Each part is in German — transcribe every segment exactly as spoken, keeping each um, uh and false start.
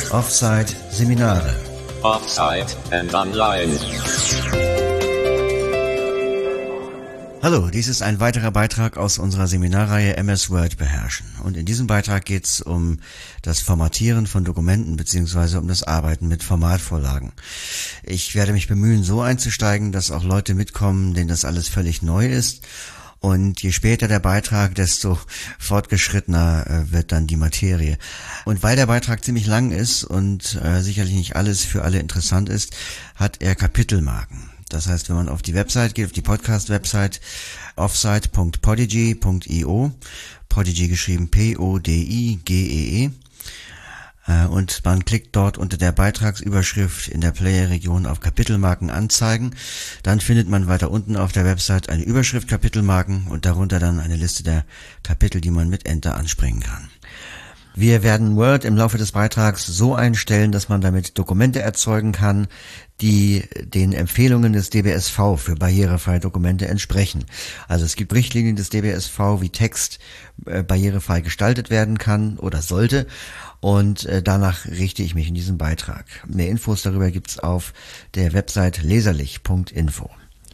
Offside Seminare. Offside and online. Hallo, dies ist ein weiterer Beitrag aus unserer Seminarreihe M S Word beherrschen. Und in diesem Beitrag geht es um das Formatieren von Dokumenten bzw. um das Arbeiten mit Formatvorlagen. Ich werde mich bemühen, so einzusteigen, dass auch Leute mitkommen, denen das alles völlig neu ist. Und je später der Beitrag, desto fortgeschrittener äh, wird dann die Materie. Und weil der Beitrag ziemlich lang ist und äh, sicherlich nicht alles für alle interessant ist, hat er Kapitelmarken. Das heißt, wenn man auf die Website geht, auf die Podcast-Website offside punkt podigy punkt io, Podigy geschrieben P O D I G E E, und man klickt dort unter der Beitragsüberschrift in der Player-Region auf Kapitelmarken anzeigen, dann findet man weiter unten auf der Website eine Überschrift Kapitelmarken und darunter dann eine Liste der Kapitel, die man mit Enter anspringen kann. Wir werden Word im Laufe des Beitrags so einstellen, dass man damit Dokumente erzeugen kann, die den Empfehlungen des D B S V für barrierefreie Dokumente entsprechen. Also es gibt Richtlinien des D B S V, wie Text äh, barrierefrei gestaltet werden kann oder sollte, und äh, danach richte ich mich in diesem Beitrag. Mehr Infos darüber gibt's auf der Website leserlich punkt info.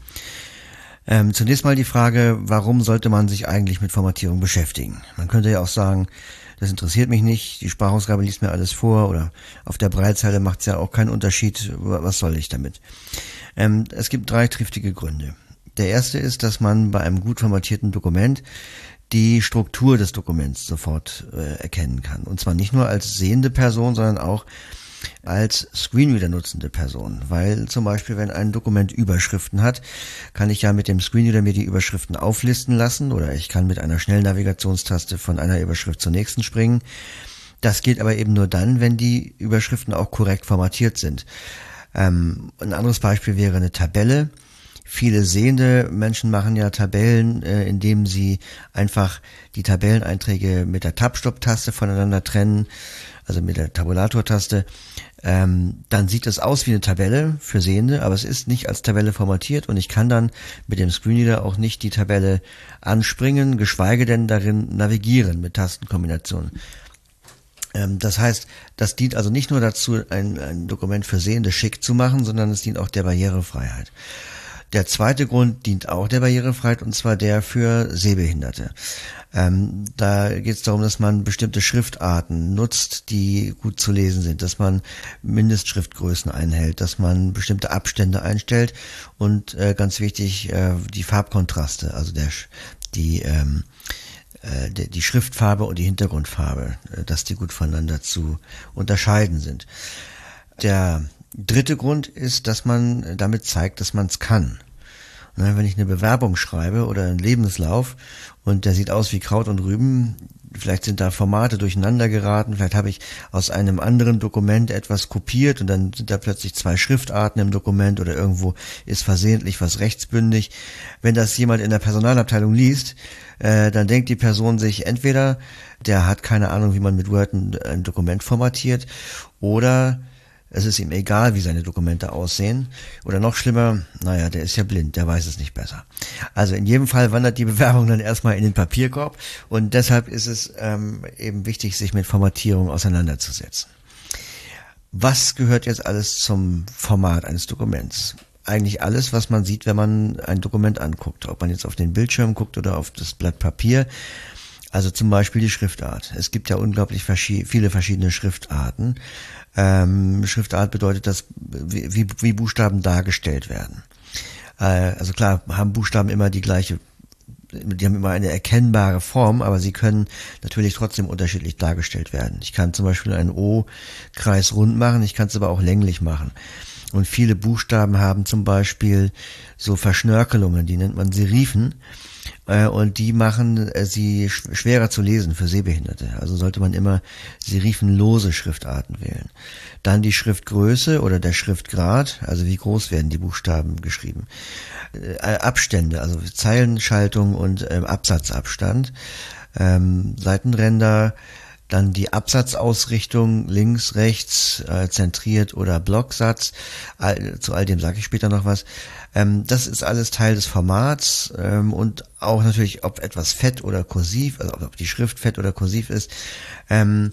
Ähm, zunächst mal die Frage, warum sollte man sich eigentlich mit Formatierung beschäftigen? Man könnte ja auch sagen, das interessiert mich nicht, die Sprachausgabe liest mir alles vor, oder auf der Braillezeile macht es ja auch keinen Unterschied, was soll ich damit? Ähm, es gibt drei triftige Gründe. Der erste ist, dass man bei einem gut formatierten Dokument die Struktur des Dokuments sofort äh, erkennen kann. Und zwar nicht nur als sehende Person, sondern auch als Screenreader nutzende Person, weil zum Beispiel, wenn ein Dokument Überschriften hat, kann ich ja mit dem Screenreader mir die Überschriften auflisten lassen, oder ich kann mit einer Schnellnavigationstaste von einer Überschrift zur nächsten springen. Das geht aber eben nur dann, wenn die Überschriften auch korrekt formatiert sind. Ähm, ein anderes Beispiel wäre eine Tabelle. Viele sehende Menschen machen ja Tabellen, äh, indem sie einfach die Tabelleneinträge mit der Tab-Stop-Taste voneinander trennen, also mit der Tabulator-Taste. Ähm, dann sieht es aus wie eine Tabelle für Sehende, aber es ist nicht als Tabelle formatiert, und ich kann dann mit dem Screenreader auch nicht die Tabelle anspringen, geschweige denn darin navigieren mit Tastenkombinationen. Ähm, das heißt, das dient also nicht nur dazu, ein, ein Dokument für Sehende schick zu machen, sondern es dient auch der Barrierefreiheit. Der zweite Grund dient auch der Barrierefreiheit, und zwar der für Sehbehinderte. Ähm, da geht es darum, dass man bestimmte Schriftarten nutzt, die gut zu lesen sind, dass man Mindestschriftgrößen einhält, dass man bestimmte Abstände einstellt und äh, ganz wichtig, äh, die Farbkontraste, also der, die, ähm, äh, die, die Schriftfarbe und die Hintergrundfarbe, äh, dass die gut voneinander zu unterscheiden sind. Der dritte Grund ist, dass man damit zeigt, dass man es kann. Wenn ich eine Bewerbung schreibe oder einen Lebenslauf und der sieht aus wie Kraut und Rüben, vielleicht sind da Formate durcheinander geraten, vielleicht habe ich aus einem anderen Dokument etwas kopiert und dann sind da plötzlich zwei Schriftarten im Dokument oder irgendwo ist versehentlich was rechtsbündig. Wenn das jemand in der Personalabteilung liest, äh, dann denkt die Person sich entweder, der hat keine Ahnung, wie man mit Word ein, ein Dokument formatiert, oder es ist ihm egal, wie seine Dokumente aussehen. Oder noch schlimmer, naja, der ist ja blind, der weiß es nicht besser. Also in jedem Fall wandert die Bewerbung dann erstmal in den Papierkorb, und deshalb ist es ähm, eben wichtig, sich mit Formatierung auseinanderzusetzen. Was gehört jetzt alles zum Format eines Dokuments? Eigentlich alles, was man sieht, wenn man ein Dokument anguckt. Ob man jetzt auf den Bildschirm guckt oder auf das Blatt Papier. Also zum Beispiel die Schriftart. Es gibt ja unglaublich verschi- viele verschiedene Schriftarten. Ähm, Schriftart bedeutet, dass wie, wie, wie Buchstaben dargestellt werden. Äh, also klar, haben Buchstaben immer die gleiche, die haben immer eine erkennbare Form, aber sie können natürlich trotzdem unterschiedlich dargestellt werden. Ich kann zum Beispiel einen O kreisrund machen, ich kann es aber auch länglich machen. Und viele Buchstaben haben zum Beispiel so Verschnörkelungen, die nennt man Serifen. Und die machen sie schwerer zu lesen für Sehbehinderte. Also sollte man immer serifenlose Schriftarten wählen. Dann die Schriftgröße oder der Schriftgrad, also wie groß werden die Buchstaben geschrieben. Abstände, also Zeilenschaltung und Absatzabstand. Seitenränder, dann die Absatzausrichtung, links, rechts, äh, zentriert oder Blocksatz. All, zu all dem sage ich später noch was. Ähm, das ist alles Teil des Formats, ähm, und auch natürlich, ob etwas fett oder kursiv, also ob die Schrift fett oder kursiv ist. Ähm,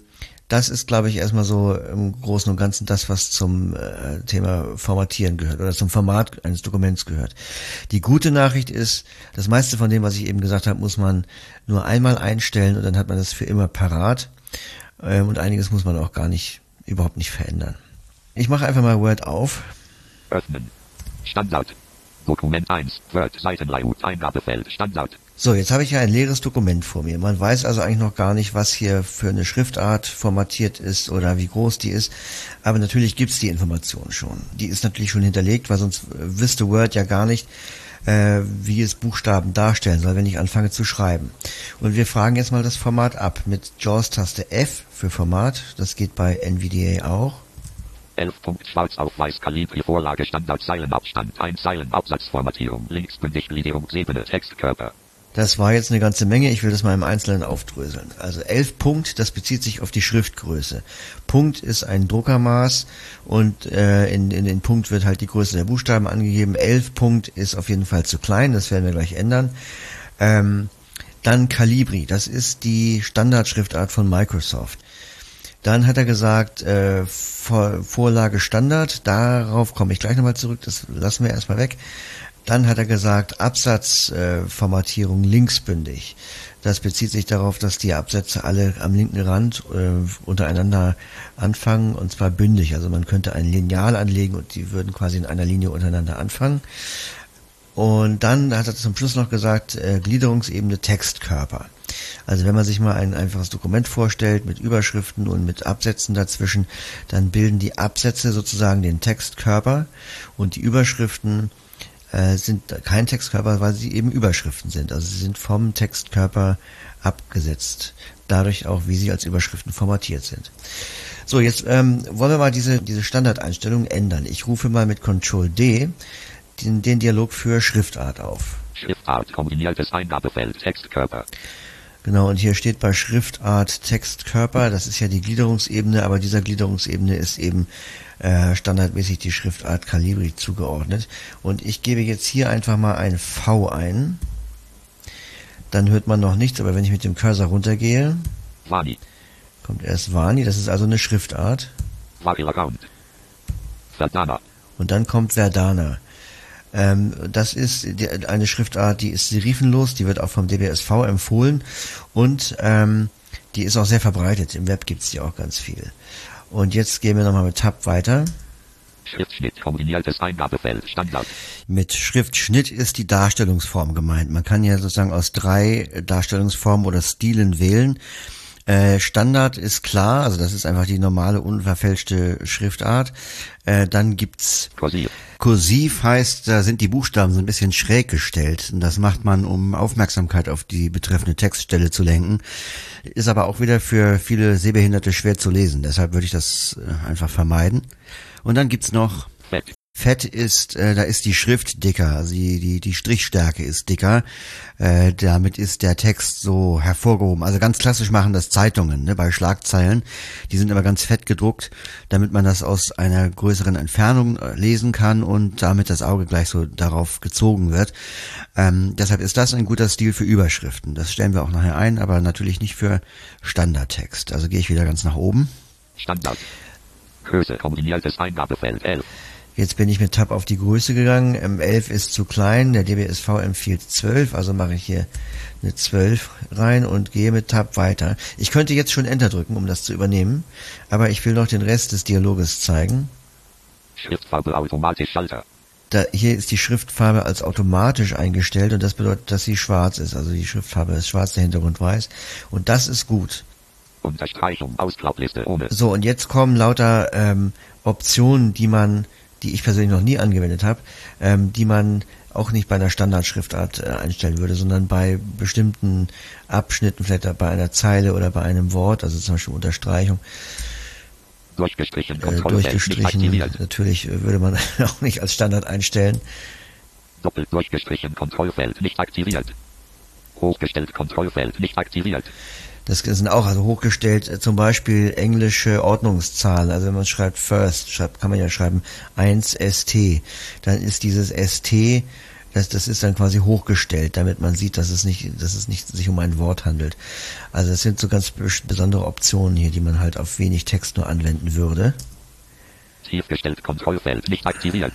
Das ist, glaube ich, erstmal so im Großen und Ganzen das, was zum äh, Thema Formatieren gehört oder zum Format eines Dokuments gehört. Die gute Nachricht ist, das meiste von dem, was ich eben gesagt habe, muss man nur einmal einstellen und dann hat man das für immer parat. Ähm, und einiges muss man auch gar nicht, überhaupt nicht verändern. Ich mache einfach mal Word auf. Öffnen. Standard. Dokument eins. Word. Seitenlayout. Eingabefeld. Standard. So, jetzt habe ich ja ein leeres Dokument vor mir. Man weiß also eigentlich noch gar nicht, was hier für eine Schriftart formatiert ist oder wie groß die ist. Aber natürlich gibt's die Information schon. Die ist natürlich schon hinterlegt, weil sonst wüsste Word ja gar nicht, äh, wie es Buchstaben darstellen soll, wenn ich anfange zu schreiben. Und wir fragen jetzt mal das Format ab mit Jaws-Taste F für Format. Das geht bei N V D A auch. elf Punkt schwarz auf weiß Calibri Vorlage Standard Zeilenabstand eins Zeilen Absatzformatierung linksbündig Gliederungsebene Textkörper. Das war jetzt eine ganze Menge, ich will das mal im Einzelnen aufdröseln. Also elf Punkt, das bezieht sich auf die Schriftgröße. Punkt ist ein Druckermaß und äh, in, in den Punkt wird halt die Größe der Buchstaben angegeben. elf Punkt ist auf jeden Fall zu klein, das werden wir gleich ändern. Ähm, dann Calibri, das ist die Standardschriftart von Microsoft. Dann hat er gesagt, äh, Vor- Vorlage Standard, darauf komme ich gleich nochmal zurück, das lassen wir erstmal weg. Dann hat er gesagt, Absatzformatierung äh, linksbündig. Das bezieht sich darauf, dass die Absätze alle am linken Rand äh, untereinander anfangen, und zwar bündig. Also man könnte ein Lineal anlegen und die würden quasi in einer Linie untereinander anfangen. Und dann hat er zum Schluss noch gesagt, äh, Gliederungsebene Textkörper. Also wenn man sich mal ein einfaches Dokument vorstellt mit Überschriften und mit Absätzen dazwischen, dann bilden die Absätze sozusagen den Textkörper und die Überschriften äh, sind kein Textkörper, weil sie eben Überschriften sind. Also sie sind vom Textkörper abgesetzt, dadurch auch, wie sie als Überschriften formatiert sind. So, jetzt ähm, wollen wir mal diese, diese Standardeinstellung ändern. Ich rufe mal mit Control D den, den Dialog für Schriftart auf. Schriftart, kombiniertes Eingabefeld, Textkörper. Genau, und hier steht bei Schriftart Textkörper, das ist ja die Gliederungsebene, aber dieser Gliederungsebene ist eben äh, standardmäßig die Schriftart Calibri zugeordnet. Und ich gebe jetzt hier einfach mal ein V ein. Dann hört man noch nichts, aber wenn ich mit dem Cursor runtergehe, Vani. kommt erst Vani, das ist also eine Schriftart. Variant. Verdana. Und dann kommt Verdana. Ähm, das ist die, eine Schriftart, die ist serifenlos, die wird auch vom D B S V empfohlen und ähm, die ist auch sehr verbreitet. Im Web gibt's die auch ganz viel. Und jetzt gehen wir nochmal mit Tab weiter. Schriftschnitt, kombiniertes Eingabefeld, Standard. Mit Schriftschnitt ist die Darstellungsform gemeint. Man kann ja sozusagen aus drei Darstellungsformen oder Stilen wählen. Äh, Standard ist klar, also das ist einfach die normale, unverfälschte Schriftart. Äh, dann gibt's Kursiv. Kursiv heißt, da sind die Buchstaben so ein bisschen schräg gestellt. Und das macht man, um Aufmerksamkeit auf die betreffende Textstelle zu lenken. Ist aber auch wieder für viele Sehbehinderte schwer zu lesen. Deshalb würde ich das äh, einfach vermeiden. Und dann gibt's noch Fett. Fett ist, äh, da ist die Schrift dicker, also die, die, die Strichstärke ist dicker, äh, damit ist der Text so hervorgehoben. Also ganz klassisch machen das Zeitungen, ne, bei Schlagzeilen, die sind aber ganz fett gedruckt, damit man das aus einer größeren Entfernung äh, lesen kann und damit das Auge gleich so darauf gezogen wird. Ähm, deshalb ist das ein guter Stil für Überschriften. Das stellen wir auch nachher ein, aber natürlich nicht für Standardtext. Also gehe ich wieder ganz nach oben. Standard. Größe, kombiniertes Eingabefeld, elf. Jetzt bin ich mit Tab auf die Größe gegangen. M elf ist zu klein, der D B S V empfiehlt zwölf, also mache ich hier eine zwölf rein und gehe mit Tab weiter. Ich könnte jetzt schon Enter drücken, um das zu übernehmen, aber ich will noch den Rest des Dialoges zeigen. Schriftfarbe automatisch Schalter. Da, hier ist die Schriftfarbe als automatisch eingestellt und das bedeutet, dass sie schwarz ist. Also die Schriftfarbe ist schwarz, der Hintergrund weiß. Und das ist gut. Unterstreichung, Ausklappliste ohne. So, und jetzt kommen lauter ähm, Optionen, die man die ich persönlich noch nie angewendet habe, ähm, die man auch nicht bei einer Standardschriftart äh, einstellen würde, sondern bei bestimmten Abschnitten, vielleicht bei einer Zeile oder bei einem Wort, also zum Beispiel Unterstreichung. Durchgestrichen, äh, durchgestrichen, natürlich äh, würde man auch nicht als Standard einstellen. Doppelt durchgestrichen, Kontrollfeld nicht aktiviert. Hochgestellt, Kontrollfeld nicht aktiviert. Das sind auch also hochgestellt, äh, zum Beispiel englische Ordnungszahlen. Also wenn man schreibt first, schreibt, kann man ja schreiben eins S T. Dann ist dieses S T Das, das ist dann quasi hochgestellt, damit man sieht, dass es nicht, dass es nicht sich um ein Wort handelt. Also das sind so ganz besondere Optionen hier, die man halt auf wenig Text nur anwenden würde. Tiefgestellt Kontrollfeld nicht aktiviert.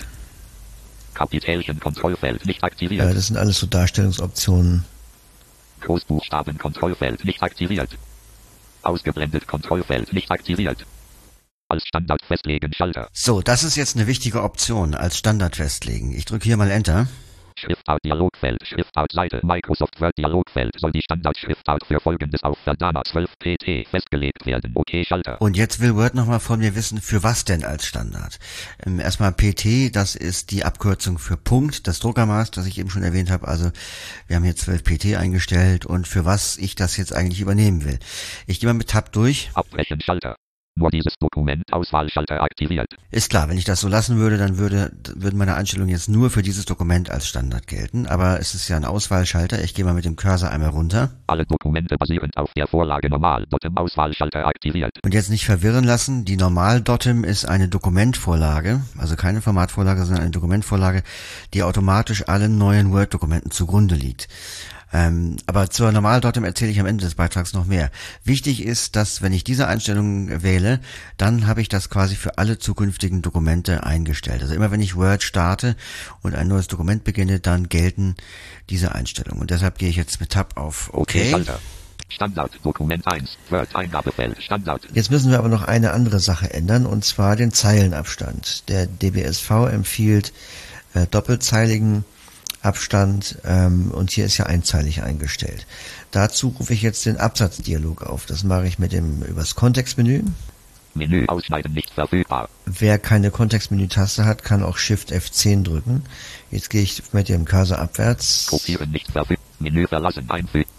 Kapitelchen Kontrollfeld nicht aktiviert. Ja, das sind alles so Darstellungsoptionen. Großbuchstaben Kontrollfeld nicht aktiviert. Ausgeblendet Kontrollfeld nicht aktiviert. Als Standard festlegen Schalter. So, das ist jetzt eine wichtige Option, als Standard festlegen. Ich drücke hier mal Enter. Schriftart Dialogfeld, Schriftart Seite, Microsoft Word Dialogfeld soll die Standardschriftart für folgendes auf Verdana zwölf P T festgelegt werden. Okay, Schalter. Und jetzt will Word nochmal von mir wissen, für was denn als Standard? Ähm, erstmal P T, das ist die Abkürzung für Punkt, das Druckermaß, das ich eben schon erwähnt habe. Also wir haben hier zwölf P T eingestellt und für was ich das jetzt eigentlich übernehmen will. Ich gehe mal mit Tab durch. Abbrechen Schalter. Nur dieses Dokument Auswahlschalter aktiviert. Ist klar, wenn ich das so lassen würde, dann würde, würden meine Einstellungen jetzt nur für dieses Dokument als Standard gelten. Aber es ist ja ein Auswahlschalter. Ich gehe mal mit dem Cursor einmal runter. Alle Dokumente basierend auf der Vorlage Normal Dotem Auswahlschalter aktiviert. Und jetzt nicht verwirren lassen. Die Normal Dotem ist eine Dokumentvorlage, also keine Formatvorlage, sondern eine Dokumentvorlage, die automatisch allen neuen Word-Dokumenten zugrunde liegt. Ähm, aber zur Normal-Dotem erzähle ich am Ende des Beitrags noch mehr. Wichtig ist, dass wenn ich diese Einstellung wähle, dann habe ich das quasi für alle zukünftigen Dokumente eingestellt. Also immer wenn ich Word starte und ein neues Dokument beginne, dann gelten diese Einstellungen. Und deshalb gehe ich jetzt mit Tab auf OK. Okay, Schalter. Standard, Dokument eins, Word, Eingabefeld, Standard. Jetzt müssen wir aber noch eine andere Sache ändern, und zwar den Zeilenabstand. Der D B S V empfiehlt äh, doppelzeiligen Abstand, ähm, und hier ist ja einzeilig eingestellt. Dazu rufe ich jetzt den Absatzdialog auf. Das mache ich mit dem übers Kontextmenü. Menü ausschneiden nicht verfügbar. Wer keine Kontextmenü-Taste hat, kann auch Shift F zehn drücken. Jetzt gehe ich mit dem Cursor abwärts. Kopieren nicht verfügbar. Menü verlassen einfügen.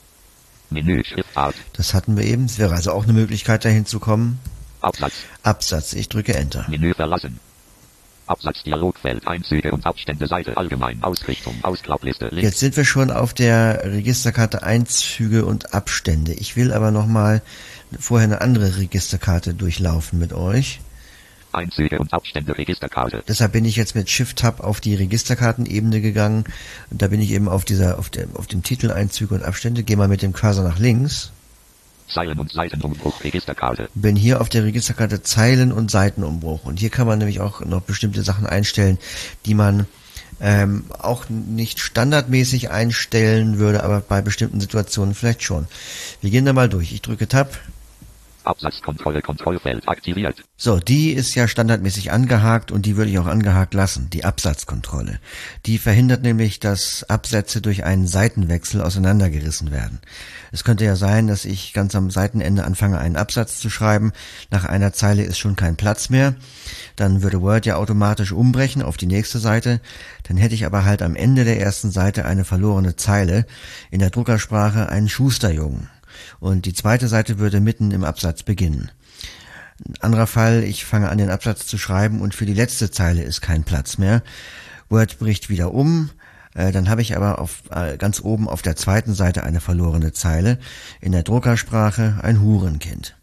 Menü Schriftart. Das hatten wir eben. Es wäre also auch eine Möglichkeit, dahin zu kommen. Absatz. Absatz. Ich drücke Enter. Menü verlassen. Absatz Dialogfeld Einzüge und Abstände Seite allgemein Ausrichtung Ausklappliste links. Jetzt sind wir schon auf der Registerkarte Einzüge und Abstände. Ich will aber nochmal vorher eine andere Registerkarte durchlaufen mit euch. Einzüge und Abstände Registerkarte. Deshalb bin ich jetzt mit Shift-Tab auf die Registerkartenebene gegangen. Und da bin ich eben auf dieser, auf dem, auf dem Titel Einzüge und Abstände. Gehe mal mit dem Cursor nach links. Zeilen- und Seitenumbruch Registerkarte. Bin hier auf der Registerkarte Zeilen- und Seitenumbruch. Und hier kann man nämlich auch noch bestimmte Sachen einstellen, die man ähm, auch nicht standardmäßig einstellen würde, aber bei bestimmten Situationen vielleicht schon. Wir gehen da mal durch. Ich drücke Tab. Absatzkontrolle Kontrollfeld aktiviert. So, die ist ja standardmäßig angehakt und die würde ich auch angehakt lassen, die Absatzkontrolle. Die verhindert nämlich, dass Absätze durch einen Seitenwechsel auseinandergerissen werden. Es könnte ja sein, dass ich ganz am Seitenende anfange, einen Absatz zu schreiben. Nach einer Zeile ist schon kein Platz mehr. Dann würde Word ja automatisch umbrechen auf die nächste Seite. Dann hätte ich aber halt am Ende der ersten Seite eine verlorene Zeile. In der Druckersprache einen Schusterjungen. Und die zweite Seite würde mitten im Absatz beginnen. Ein anderer Fall, ich fange an, den Absatz zu schreiben und für die letzte Zeile ist kein Platz mehr. Word bricht wieder um, äh, dann habe ich aber auf, äh, ganz oben auf der zweiten Seite eine verlorene Zeile. In der Druckersprache ein Hurenkind.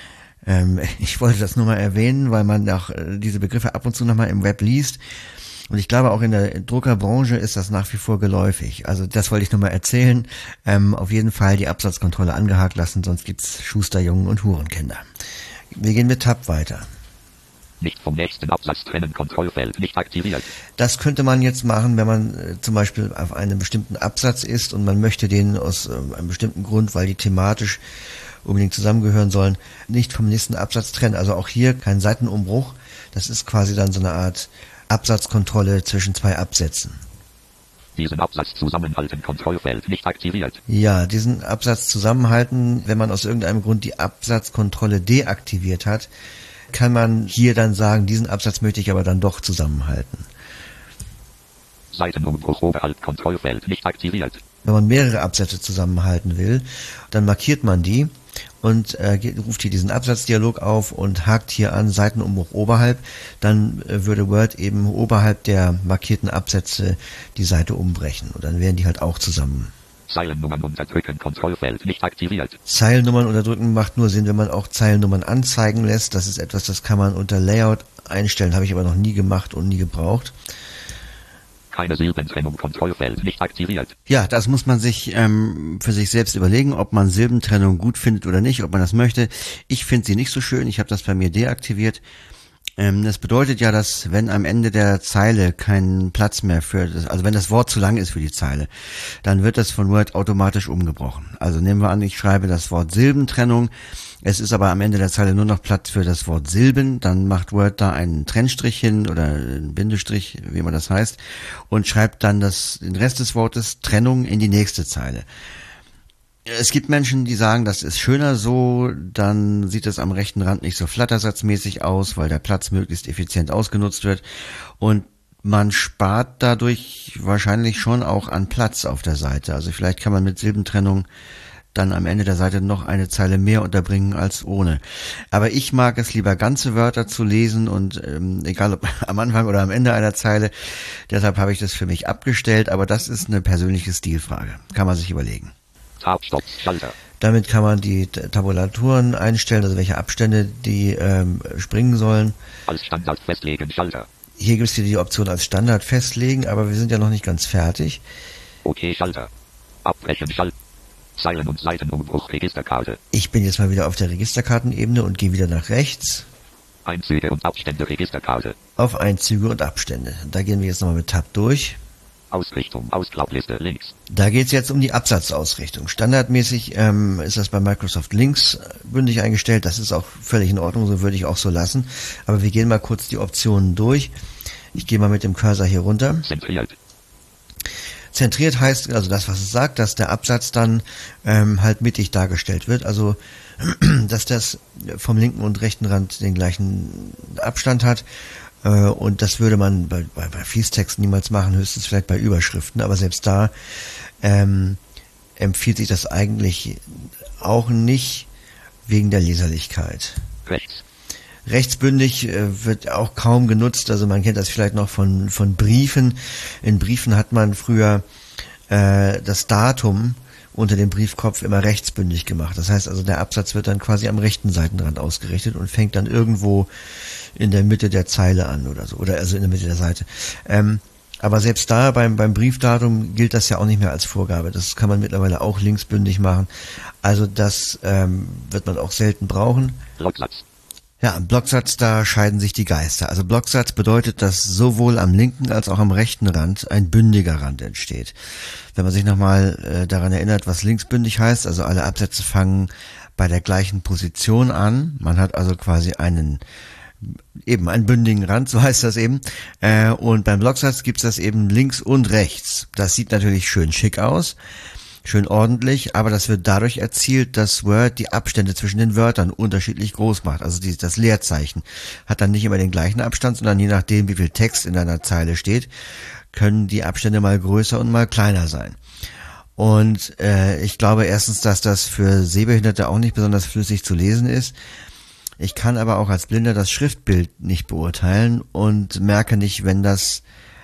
Ähm, ich wollte das nur mal erwähnen, weil man auch äh, diese Begriffe ab und zu nochmal im Web liest. Und ich glaube, auch in der Druckerbranche ist das nach wie vor geläufig. Also das wollte ich nur mal erzählen. Ähm, auf jeden Fall die Absatzkontrolle angehakt lassen, sonst gibt's Schusterjungen und Hurenkinder. Wir gehen mit Tab weiter. Nicht vom nächsten Absatz trennen, Kontrollfeld nicht aktiviert. Das könnte man jetzt machen, wenn man äh, zum Beispiel auf einem bestimmten Absatz ist und man möchte den aus äh, einem bestimmten Grund, weil die thematisch unbedingt zusammengehören sollen, nicht vom nächsten Absatz trennen. Also auch hier kein Seitenumbruch. Das ist quasi dann so eine Art Absatzkontrolle zwischen zwei Absätzen. Diesen Absatz zusammenhalten, Kontrollfeld nicht aktiviert. Ja, diesen Absatz zusammenhalten, wenn man aus irgendeinem Grund die Absatzkontrolle deaktiviert hat, kann man hier dann sagen, diesen Absatz möchte ich aber dann doch zusammenhalten. Seitenumbruch oberhalb Kontrollfeld nicht aktiviert. Wenn man mehrere Absätze zusammenhalten will, dann markiert man die und äh, ruft hier diesen Absatzdialog auf und hakt hier an Seitenumbruch oberhalb, dann äh, würde Word eben oberhalb der markierten Absätze die Seite umbrechen und dann wären die halt auch zusammen. Zeilennummern unterdrücken, Kontrollfeld nicht aktiviert. Zeilennummern unterdrücken macht nur Sinn, wenn man auch Zeilennummern anzeigen lässt. Das ist etwas, das kann man unter Layout einstellen, habe ich aber noch nie gemacht und nie gebraucht. Keine Silbentrennung, Kontrollfeld nicht aktiviert. Ja, das muss man sich ähm, für sich selbst überlegen, ob man Silbentrennung gut findet oder nicht, ob man das möchte. Ich finde sie nicht so schön, ich habe das bei mir deaktiviert. Ähm, das bedeutet ja, dass wenn am Ende der Zeile kein Platz mehr für das, also wenn das Wort zu lang ist für die Zeile, dann wird das von Word automatisch umgebrochen. Also nehmen wir an, ich schreibe das Wort Silbentrennung, es ist aber am Ende der Zeile nur noch Platz für das Wort Silben, dann macht Word da einen Trennstrich hin oder einen Bindestrich, wie man das heißt, und schreibt dann das, den Rest des Wortes Trennung in die nächste Zeile. Es gibt Menschen, die sagen, das ist schöner so, dann sieht es am rechten Rand nicht so flattersatzmäßig aus, weil der Platz möglichst effizient ausgenutzt wird und man spart dadurch wahrscheinlich schon auch an Platz auf der Seite. Also vielleicht kann man mit Silbentrennung dann am Ende der Seite noch eine Zeile mehr unterbringen als ohne. Aber ich mag es lieber, ganze Wörter zu lesen und ähm, egal ob am Anfang oder am Ende einer Zeile, deshalb habe ich das für mich abgestellt, aber das ist eine persönliche Stilfrage. Kann man sich überlegen. Tab, Stopp, Schalter. Damit kann man die Tabulaturen einstellen, also welche Abstände die ähm, springen sollen. Als Standard festlegen, Schalter. Hier gibt es hier die Option als Standard festlegen, aber wir sind ja noch nicht ganz fertig. Okay, Schalter. Abbrechen, Schalter. Zeilen- und Seitenumbruch, Registerkarte. Ich bin jetzt mal wieder auf der Registerkartenebene und gehe wieder nach rechts. Einzüge und Abstände, Registerkarte. Auf Einzüge und Abstände. Da gehen wir jetzt nochmal mit Tab durch. Ausrichtung, Ausklappliste, links. Da geht es jetzt um die Absatzausrichtung. Standardmäßig ähm, ist das bei Microsoft links bündig eingestellt. Das ist auch völlig in Ordnung, so würde ich auch so lassen. Aber wir gehen mal kurz die Optionen durch. Ich gehe mal mit dem Cursor hier runter. Zentriert. Zentriert heißt, also das, was es sagt, dass der Absatz dann ähm, halt mittig dargestellt wird. Also, dass das vom linken und rechten Rand den gleichen Abstand hat. Und das würde man bei, bei, bei Fließtexten niemals machen, höchstens vielleicht bei Überschriften, aber selbst da ähm, empfiehlt sich das eigentlich auch nicht wegen der Leserlichkeit. Rechts. Rechtsbündig äh, wird auch kaum genutzt, also man kennt das vielleicht noch von, von Briefen. In Briefen hat man früher äh, das Datum unter dem Briefkopf immer rechtsbündig gemacht. Das heißt also, der Absatz wird dann quasi am rechten Seitenrand ausgerichtet und fängt dann irgendwo in der Mitte der Zeile an oder so, oder also in der Mitte der Seite. Ähm, aber selbst da beim, beim Briefdatum gilt das ja auch nicht mehr als Vorgabe. Das kann man mittlerweile auch linksbündig machen. Also das ähm, wird man auch selten brauchen. Blocksatz. Ja, im Blocksatz, da scheiden sich die Geister. Also Blocksatz bedeutet, dass sowohl am linken als auch am rechten Rand ein bündiger Rand entsteht. Wenn man sich nochmal äh, daran erinnert, was linksbündig heißt, also alle Absätze fangen bei der gleichen Position an. Man hat also quasi einen eben einen bündigen Rand, so heißt das eben. Äh, und beim Blocksatz gibt's das eben links und rechts. Das sieht natürlich schön schick aus, schön ordentlich, aber das wird dadurch erzielt, dass Word die Abstände zwischen den Wörtern unterschiedlich groß macht. Also die, das Leerzeichen hat dann nicht immer den gleichen Abstand, sondern je nachdem, wie viel Text in einer Zeile steht, können die Abstände mal größer und mal kleiner sein. Und äh, ich glaube erstens, dass das für Sehbehinderte auch nicht besonders flüssig zu lesen ist. Ich kann aber auch als Blinder das Schriftbild nicht beurteilen und merke nicht, wenn das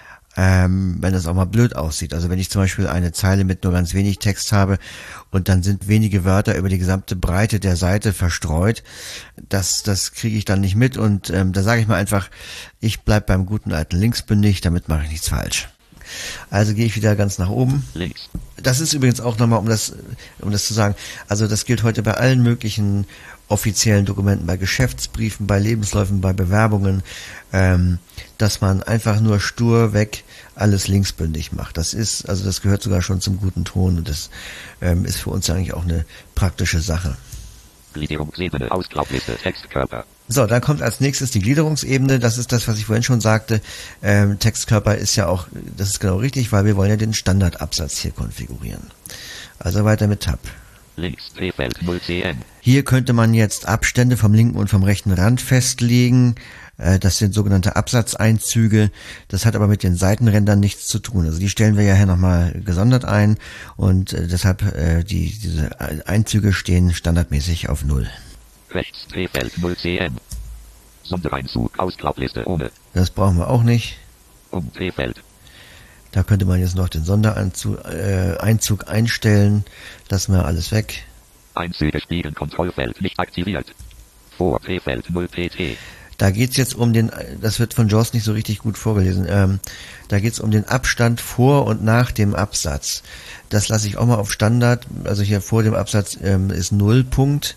ähm, wenn das auch mal blöd aussieht. Also wenn ich zum Beispiel eine Zeile mit nur ganz wenig Text habe und dann sind wenige Wörter über die gesamte Breite der Seite verstreut, das das kriege ich dann nicht mit und ähm, da sage ich mal einfach, ich bleib beim guten alten linksbündig, damit mache ich nichts falsch. Also gehe ich wieder ganz nach oben. Links. Das ist übrigens auch nochmal, um das, um das zu sagen, also das gilt heute bei allen möglichen offiziellen Dokumenten, bei Geschäftsbriefen, bei Lebensläufen, bei Bewerbungen, ähm, dass man einfach nur stur weg alles linksbündig macht. Das ist, also das gehört sogar schon zum guten Ton und das ähm, ist für uns eigentlich auch eine praktische Sache. Gliederungsebene, Ausklappliste, Textkörper. So, dann kommt als nächstes die Gliederungsebene. Das ist das, was ich vorhin schon sagte. Ähm, Textkörper ist ja auch, das ist genau richtig, weil wir wollen ja den Standardabsatz hier konfigurieren. Also weiter mit Tab. Links, Drehfeld, null C M. Hier könnte man jetzt Abstände vom linken und vom rechten Rand festlegen. Äh, das sind sogenannte Absatzeinzüge. Das hat aber mit den Seitenrändern nichts zu tun. Also die stellen wir ja hier nochmal gesondert ein und äh, deshalb äh, die, diese Einzüge stehen standardmäßig auf null. Rechts, Drehfeld, null C M. Sondereinzug, Ausklappliste ohne. Das brauchen wir auch nicht. Um Drehfeld. Da könnte man jetzt noch den Sondereinzug äh, Einzug einstellen. Lassen wir alles weg. Einzüge spielen, Kontrollfeld nicht aktiviert. Vor Drehfeld null P T. Da geht's jetzt um den, das wird von Jaws nicht so richtig gut vorgelesen, ähm, da geht's um den Abstand vor und nach dem Absatz. Das lasse ich auch mal auf Standard, also hier vor dem Absatz ähm, ist null Punkt.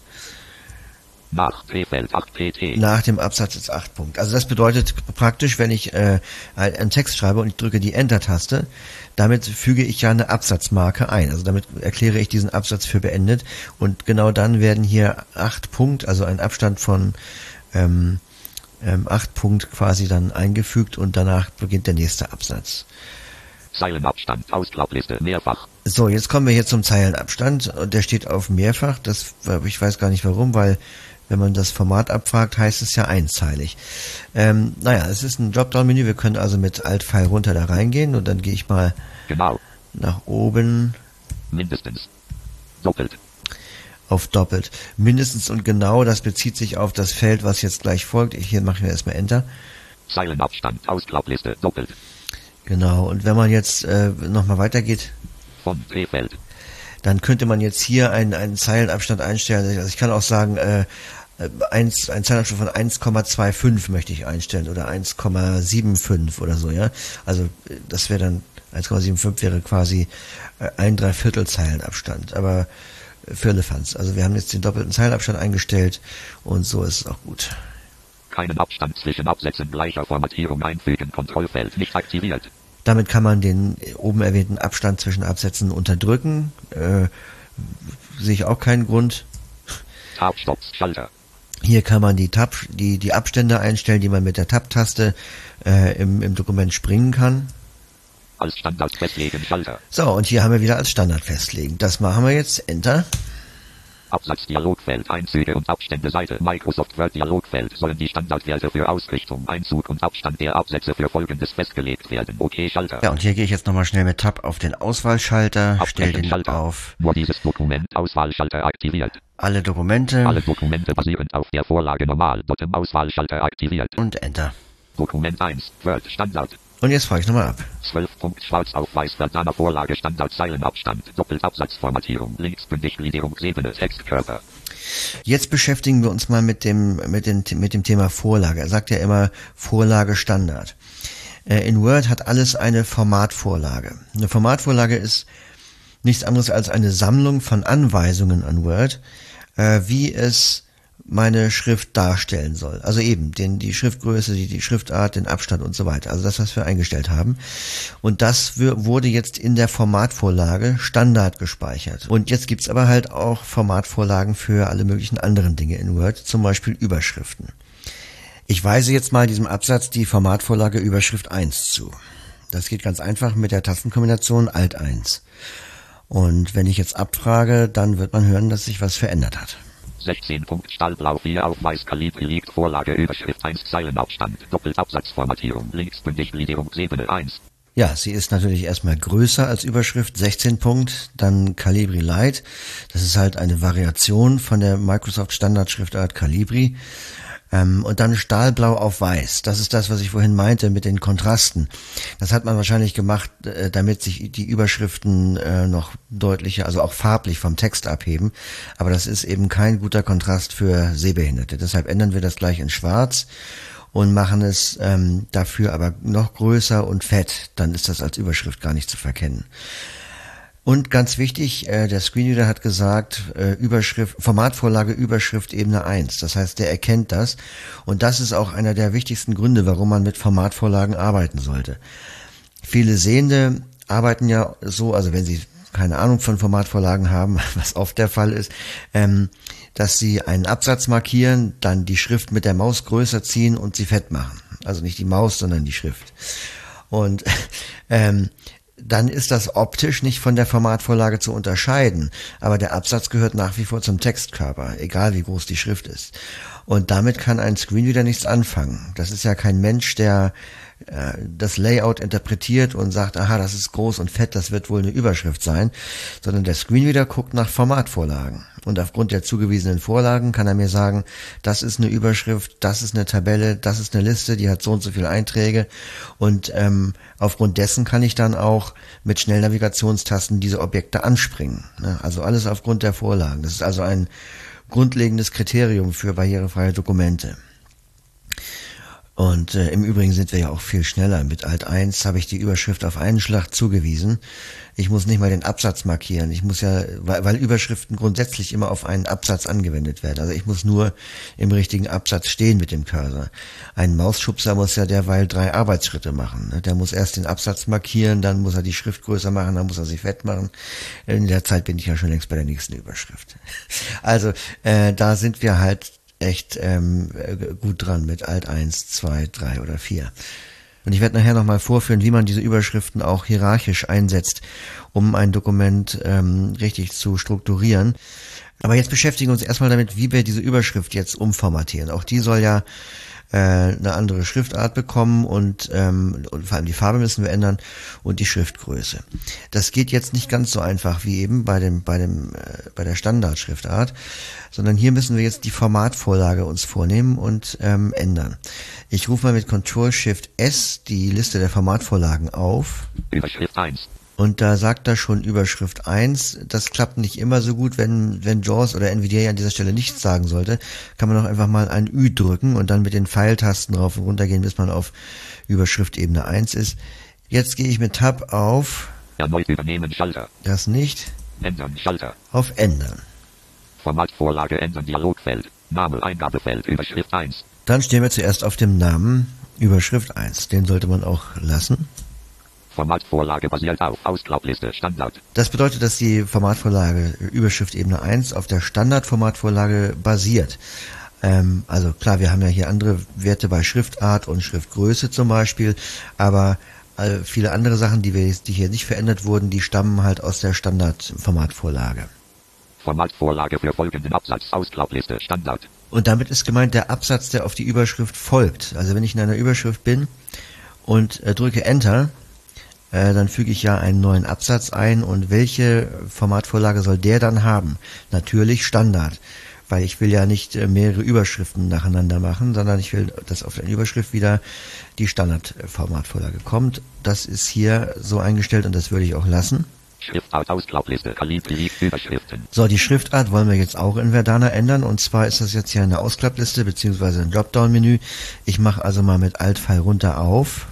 Nach P-Feld acht P T. Nach dem Absatz ist acht Punkt. Also das bedeutet praktisch, wenn ich äh, einen Text schreibe und ich drücke die Enter-Taste, damit füge ich ja eine Absatzmarke ein. Also damit erkläre ich diesen Absatz für beendet. Und genau dann werden hier acht Punkt, also ein Abstand von ähm, ähm, acht Punkt quasi dann eingefügt und danach beginnt der nächste Absatz. Zeilenabstand, Ausklappliste, mehrfach. So, jetzt kommen wir hier zum Zeilenabstand und der steht auf mehrfach. Das, ich weiß gar nicht warum, weil wenn man das Format abfragt, heißt es ja einzeilig. Ähm, naja, es ist ein Dropdown-Menü. Wir können also mit Alt-Pfeil runter da reingehen und dann gehe ich mal genau nach oben. Mindestens. Doppelt. Auf doppelt. Mindestens und genau, das bezieht sich auf das Feld, was jetzt gleich folgt. Ich, hier machen wir erstmal Enter. Zeilenabstand, Ausklappliste, doppelt. Genau, und wenn man jetzt äh, nochmal weitergeht, von P-Feld, dann könnte man jetzt hier einen, einen Zeilenabstand einstellen. Also ich kann auch sagen, äh, eins, ein Zeilenabstand von eins Komma fünfundzwanzig möchte ich einstellen oder eins Komma fünfundsiebzig oder so, ja. Also das wäre dann, eins Komma fünfundsiebzig wäre quasi äh, ein Dreiviertel Zeilenabstand, aber für Elefants. Also wir haben jetzt den doppelten Zeilenabstand eingestellt und so ist es auch gut. Keinen Abstand zwischen Absätzen gleicher Formatierung einfügen, Kontrollfeld nicht aktiviert. Damit kann man den oben erwähnten Abstand zwischen Absätzen unterdrücken. Äh, sehe ich auch keinen Grund. Tab, Stopp, Schalter. Hier kann man die Tab, die, die Abstände einstellen, die man mit der Tab-Taste äh, im, im Dokument springen kann. Als Standard festlegen, Schalter. So, und hier haben wir wieder als Standard festlegen. Das machen wir jetzt. Enter. Absatz Dialogfeld, Einzüge und Abstände Seite Microsoft Word Dialogfeld sollen die Standardwerte für Ausrichtung, Einzug und Abstand der Absätze für Folgendes festgelegt werden. Okay, Schalter. Ja, und hier gehe ich jetzt nochmal schnell mit Tab auf den Auswahlschalter, stelle den Schalter. auf Nur dieses Dokument, Auswahlschalter aktiviert. alle Dokumente. Alle Dokumente basierend auf der Vorlage normal, Bottom Auswahlschalter aktiviert. Und Enter. Dokument eins, Word Standard. Und jetzt frage ich nochmal ab. zwölf Punkt schwarz auf weiß Verdana Vorlage Standard Zeilenabstand Doppelabsatzformatierung linksbündig Gliederungsebene Textkörper. Jetzt beschäftigen wir uns mal mit dem mit dem mit dem Thema Vorlage. Er sagt ja immer Vorlage Standard. Äh, in Word hat alles eine Formatvorlage. Eine Formatvorlage ist nichts anderes als eine Sammlung von Anweisungen an Word, äh, wie es meine Schrift darstellen soll. Also eben den, die Schriftgröße, die, die Schriftart, den Abstand und so weiter. Also das, was wir eingestellt haben. Und das w- wurde jetzt in der Formatvorlage Standard gespeichert. Und jetzt gibt's aber halt auch Formatvorlagen für alle möglichen anderen Dinge in Word, zum Beispiel Überschriften. Ich weise jetzt mal diesem Absatz die Formatvorlage Überschrift eins zu. Das geht ganz einfach mit der Tastenkombination Alt eins. Und wenn ich jetzt abfrage, dann wird man hören, dass sich was verändert hat. sechzehn Punkt Stahlblau vier auf weiß Kalibri liegt Vorlage Überschrift eins Zeilenabstand Doppelabsatzformatierung linksbündig Gliederungsebene eins. Ja, sie ist natürlich erstmal größer als Überschrift, sechzehn Punkt, dann Calibri Light. Das ist halt eine Variation von der Microsoft Standardschriftart Calibri. Ähm, und dann Stahlblau auf weiß. Das ist das, was ich vorhin meinte mit den Kontrasten. Das hat man wahrscheinlich gemacht, äh, damit sich die Überschriften äh, noch deutlicher, also auch farblich vom Text abheben. Aber das ist eben kein guter Kontrast für Sehbehinderte. Deshalb ändern wir das gleich in schwarz und machen es ähm, dafür aber noch größer und fett. Dann ist das als Überschrift gar nicht zu verkennen. Und ganz wichtig, äh, der Screenreader hat gesagt, äh, Überschrift, Formatvorlage Überschrift Ebene eins. Das heißt, der erkennt das. Und das ist auch einer der wichtigsten Gründe, warum man mit Formatvorlagen arbeiten sollte. Viele Sehende arbeiten ja so, also wenn sie keine Ahnung von Formatvorlagen haben, was oft der Fall ist, ähm, dass sie einen Absatz markieren, dann die Schrift mit der Maus größer ziehen und sie fett machen. Also nicht die Maus, sondern die Schrift. Und ähm, dann ist das optisch nicht von der Formatvorlage zu unterscheiden. Aber der Absatz gehört nach wie vor zum Textkörper, egal wie groß die Schrift ist. Und damit kann ein Screenreader nichts anfangen. Das ist ja kein Mensch, der äh, das Layout interpretiert und sagt, aha, das ist groß und fett, das wird wohl eine Überschrift sein, sondern der Screenreader guckt nach Formatvorlagen. Und aufgrund der zugewiesenen Vorlagen kann er mir sagen, das ist eine Überschrift, das ist eine Tabelle, das ist eine Liste, die hat so und so viele Einträge. Und ähm, aufgrund dessen kann ich dann auch mit Schnellnavigationstasten diese Objekte anspringen. Ne? Also alles aufgrund der Vorlagen. Das ist also ein grundlegendes Kriterium für barrierefreie Dokumente. Und äh, im Übrigen sind wir ja auch viel schneller. Mit Alt eins habe ich die Überschrift auf einen Schlag zugewiesen. Ich muss nicht mal den Absatz markieren. Ich muss ja, weil, weil Überschriften grundsätzlich immer auf einen Absatz angewendet werden. Also ich muss nur im richtigen Absatz stehen mit dem Cursor. Ein Mausschubser muss ja derweil drei Arbeitsschritte machen. Der muss erst den Absatz markieren, dann muss er die Schrift größer machen, dann muss er sie fett machen. In der Zeit bin ich ja schon längst bei der nächsten Überschrift. Also äh, da sind wir halt echt ähm, gut dran mit Alt eins, zwei, drei oder vier. Und ich werde nachher nochmal vorführen, wie man diese Überschriften auch hierarchisch einsetzt, um ein Dokument ähm, richtig zu strukturieren. Aber jetzt beschäftigen wir uns erstmal damit, wie wir diese Überschrift jetzt umformatieren. Auch die soll ja äh, eine andere Schriftart bekommen und, ähm, und vor allem die Farbe müssen wir ändern und die Schriftgröße. Das geht jetzt nicht ganz so einfach wie eben bei dem bei dem äh, bei der Standardschriftart, sondern hier müssen wir jetzt die Formatvorlage uns vornehmen und ähm, ändern. Ich rufe mal mit Control Shift S die Liste der Formatvorlagen auf. Überschrift eins. Und da sagt er schon Überschrift eins. Das klappt nicht immer so gut, wenn wenn JAWS oder N V D A an dieser Stelle nichts sagen sollte. Kann man auch einfach mal ein Ü drücken und dann mit den Pfeiltasten rauf und runter gehen, bis man auf Überschriftebene eins ist. Jetzt gehe ich mit Tab auf Erneut übernehmen Schalter. das nicht, Ändern Schalter. auf Ändern. Formatvorlage ändern Dialogfeld. Name Eingabefeld. Überschrift eins. Dann stehen wir zuerst auf dem Namen Überschrift eins. Den sollte man auch lassen. Formatvorlage basiert auf Ausklappliste Standard. Das bedeutet, dass die Formatvorlage Überschriftebene eins auf der Standardformatvorlage basiert. Ähm, also klar, wir haben ja hier andere Werte bei Schriftart und Schriftgröße zum Beispiel, aber äh, viele andere Sachen, die, wir, die hier nicht verändert wurden, die stammen halt aus der Standardformatvorlage. Formatvorlage für folgenden Absatz Ausklappliste Standard. Und damit ist gemeint der Absatz, der auf die Überschrift folgt. Also wenn ich in einer Überschrift bin und äh, drücke Enter, äh, dann füge ich ja einen neuen Absatz ein. Und welche Formatvorlage soll der dann haben? Natürlich Standard, weil ich will ja nicht äh, mehrere Überschriften nacheinander machen, sondern ich will, dass auf der Überschrift wieder die Standardformatvorlage kommt. Das ist hier so eingestellt und das würde ich auch lassen. Schriftart Ausklappliste Calibri Überschriften. So, die Schriftart wollen wir jetzt auch in Verdana ändern, und zwar ist das jetzt hier eine Ausklappliste beziehungsweise ein Dropdown-Menü. Ich mache also mal mit Alt-Pfeil runter auf.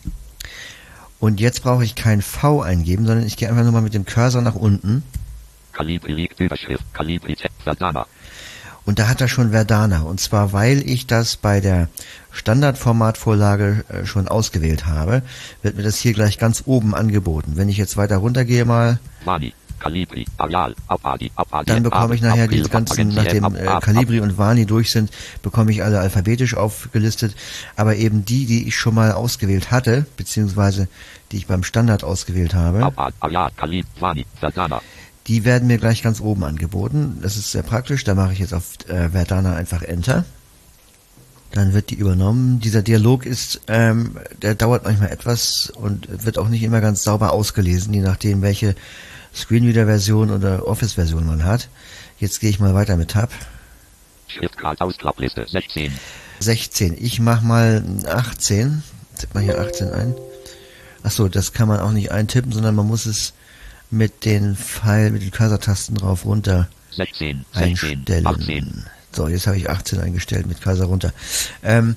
Und jetzt brauche ich kein V eingeben, sondern ich gehe einfach nur mal mit dem Cursor nach unten. Calibri Überschrift Calibri Verdana. Und da hat er schon Verdana, und zwar weil ich das bei der Standardformatvorlage äh, schon ausgewählt habe, wird mir das hier gleich ganz oben angeboten. Wenn ich jetzt weiter runter gehe mal, Vani, Calibri, Areal, Abadi, Abadi, dann bekomme ich nachher die ganzen, nachdem äh, Calibri und Vani durch sind, bekomme ich alle alphabetisch aufgelistet, aber eben die, die ich schon mal ausgewählt hatte, beziehungsweise die ich beim Standard ausgewählt habe, Areal, Calibri, Vani, Verdana. Die werden mir gleich ganz oben angeboten. Das ist sehr praktisch. Da mache ich jetzt auf äh, Verdana einfach Enter. Dann wird die übernommen. Dieser Dialog ist, ähm, der dauert manchmal etwas und wird auch nicht immer ganz sauber ausgelesen, je nachdem, welche Screenreader-Version oder Office-Version man hat. Jetzt gehe ich mal weiter mit Tab. Schriftgrad Ausklappliste sechzehn. sechzehn. Ich mache mal achtzehn. Tipp mal hier achtzehn ein. Achso, das kann man auch nicht eintippen, sondern man muss es mit den Pfeil, mit den Cursor-Tasten drauf runter sechzehn, einstellen. sechzehn, achtzehn. So, jetzt habe ich achtzehn eingestellt mit Cursor runter. Ähm,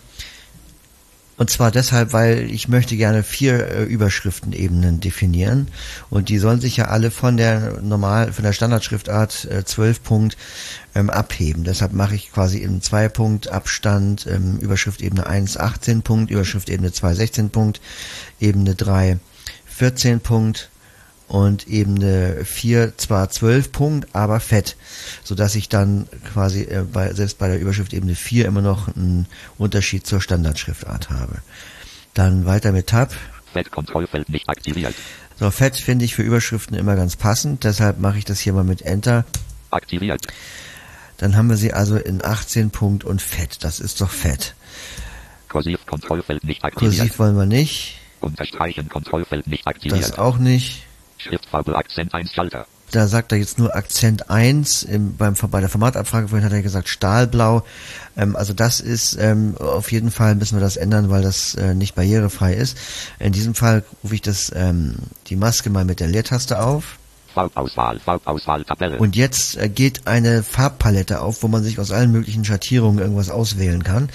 und zwar deshalb, weil ich möchte gerne vier äh, Überschriftenebenen definieren, und die sollen sich ja alle von der normal, von der Standardschriftart äh, zwölf Punkt ähm, abheben. Deshalb mache ich quasi im zwei Punkt Abstand, ähm, Überschriftebene eins achtzehn Punkt, Überschriftebene zwei sechzehn Punkt, Ebene drei vierzehn Punkt und Ebene vier zwar zwölf Punkt, aber fett, sodass ich dann quasi äh, bei, selbst bei der Überschriftebene vier immer noch einen Unterschied zur Standardschriftart habe. Dann weiter mit Tab. Fett-Kontrollfeld nicht aktiviert. So, fett finde ich für Überschriften immer ganz passend, deshalb mache ich das hier mal mit Enter. Aktiviert. Dann haben wir sie also in achtzehn Punkt und fett, das ist doch fett. Kursiv-Kontrollfeld nicht aktiviert. Kursiv wollen wir nicht. Unterstreichen Kontrollfeld nicht aktiviert. Das auch nicht. Schriftfarbe Akzent eins Schalter. Da sagt er jetzt nur Akzent eins. Im, beim, bei der Formatabfrage vorhin hat er gesagt Stahlblau. Ähm, also das ist, ähm, auf jeden Fall müssen wir das ändern, weil das äh, nicht barrierefrei ist. In diesem Fall rufe ich das, ähm, die Maske mal mit der Leertaste auf. Farbauswahl, Farbauswahl, Tabelle. Und jetzt äh, geht eine Farbpalette auf, wo man sich aus allen möglichen Schattierungen irgendwas auswählen kann.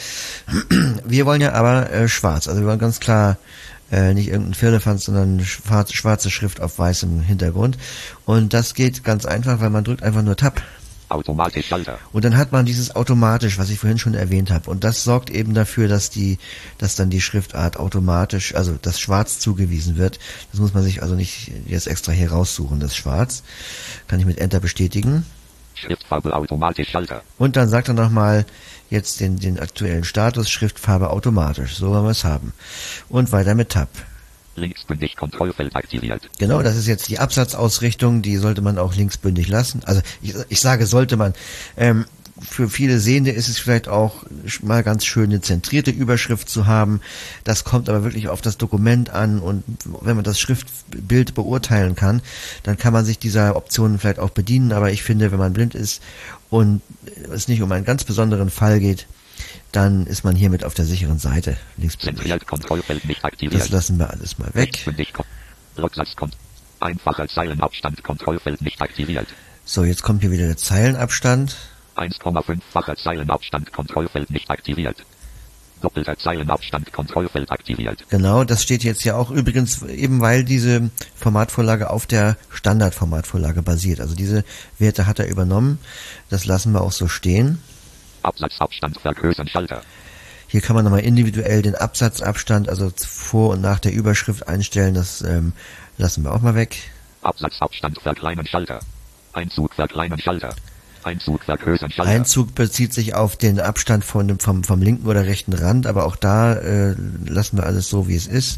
Wir wollen ja aber äh, schwarz, also wir wollen ganz klar äh, nicht irgendein Firlefanz, sondern schwarze, schwarze Schrift auf weißem Hintergrund. Und das geht ganz einfach, weil man drückt einfach nur Tab. Automatisch Schalter. Und dann hat man dieses automatisch, was ich vorhin schon erwähnt habe. Und das sorgt eben dafür, dass die, dass dann die Schriftart automatisch, also das Schwarz zugewiesen wird. Das muss man sich also nicht jetzt extra hier raussuchen, das Schwarz. Kann ich mit Enter bestätigen. Schriftfarbe automatisch Schalter. Und dann sagt er nochmal jetzt den, den aktuellen Status, Schriftfarbe automatisch. So wollen wir es haben. Und weiter mit Tab. Linksbündig Kontrollfeld aktiviert. Genau, das ist jetzt die Absatzausrichtung, die sollte man auch linksbündig lassen. Also ich, ich sage, sollte man. Ähm, für viele Sehende ist es vielleicht auch mal ganz schön, eine zentrierte Überschrift zu haben. Das kommt aber wirklich auf das Dokument an, und wenn man das Schriftbild beurteilen kann, dann kann man sich dieser Optionen vielleicht auch bedienen. Aber ich finde, wenn man blind ist und es nicht um einen ganz besonderen Fall geht, dann ist man hiermit auf der sicheren Seite. Zentriert Kontrollfeld nicht aktiviert. Das lassen wir alles mal weg. Blocksatz kommt. Einfacher Zeilenabstand Kontrollfeld nicht aktiviert. So, jetzt kommt hier wieder der Zeilenabstand. eins Komma fünffacher Zeilenabstand Kontrollfeld nicht aktiviert. Doppelter Zeilenabstand Kontrollfeld aktiviert. Genau, das steht jetzt ja auch übrigens, eben weil diese Formatvorlage auf der Standardformatvorlage basiert. Also diese Werte hat er übernommen. Das lassen wir auch so stehen. Absatzabstand vergrößern Schalter. Hier kann man nochmal individuell den Absatzabstand, also vor und nach der Überschrift einstellen. Das ähm, lassen wir auch mal weg. Absatzabstand verkleinern Schalter. Einzug verkleinern Schalter. Einzug vergrößern Schalter. Einzug bezieht sich auf den Abstand von dem, vom, vom linken oder rechten Rand, aber auch da äh, lassen wir alles so, wie es ist.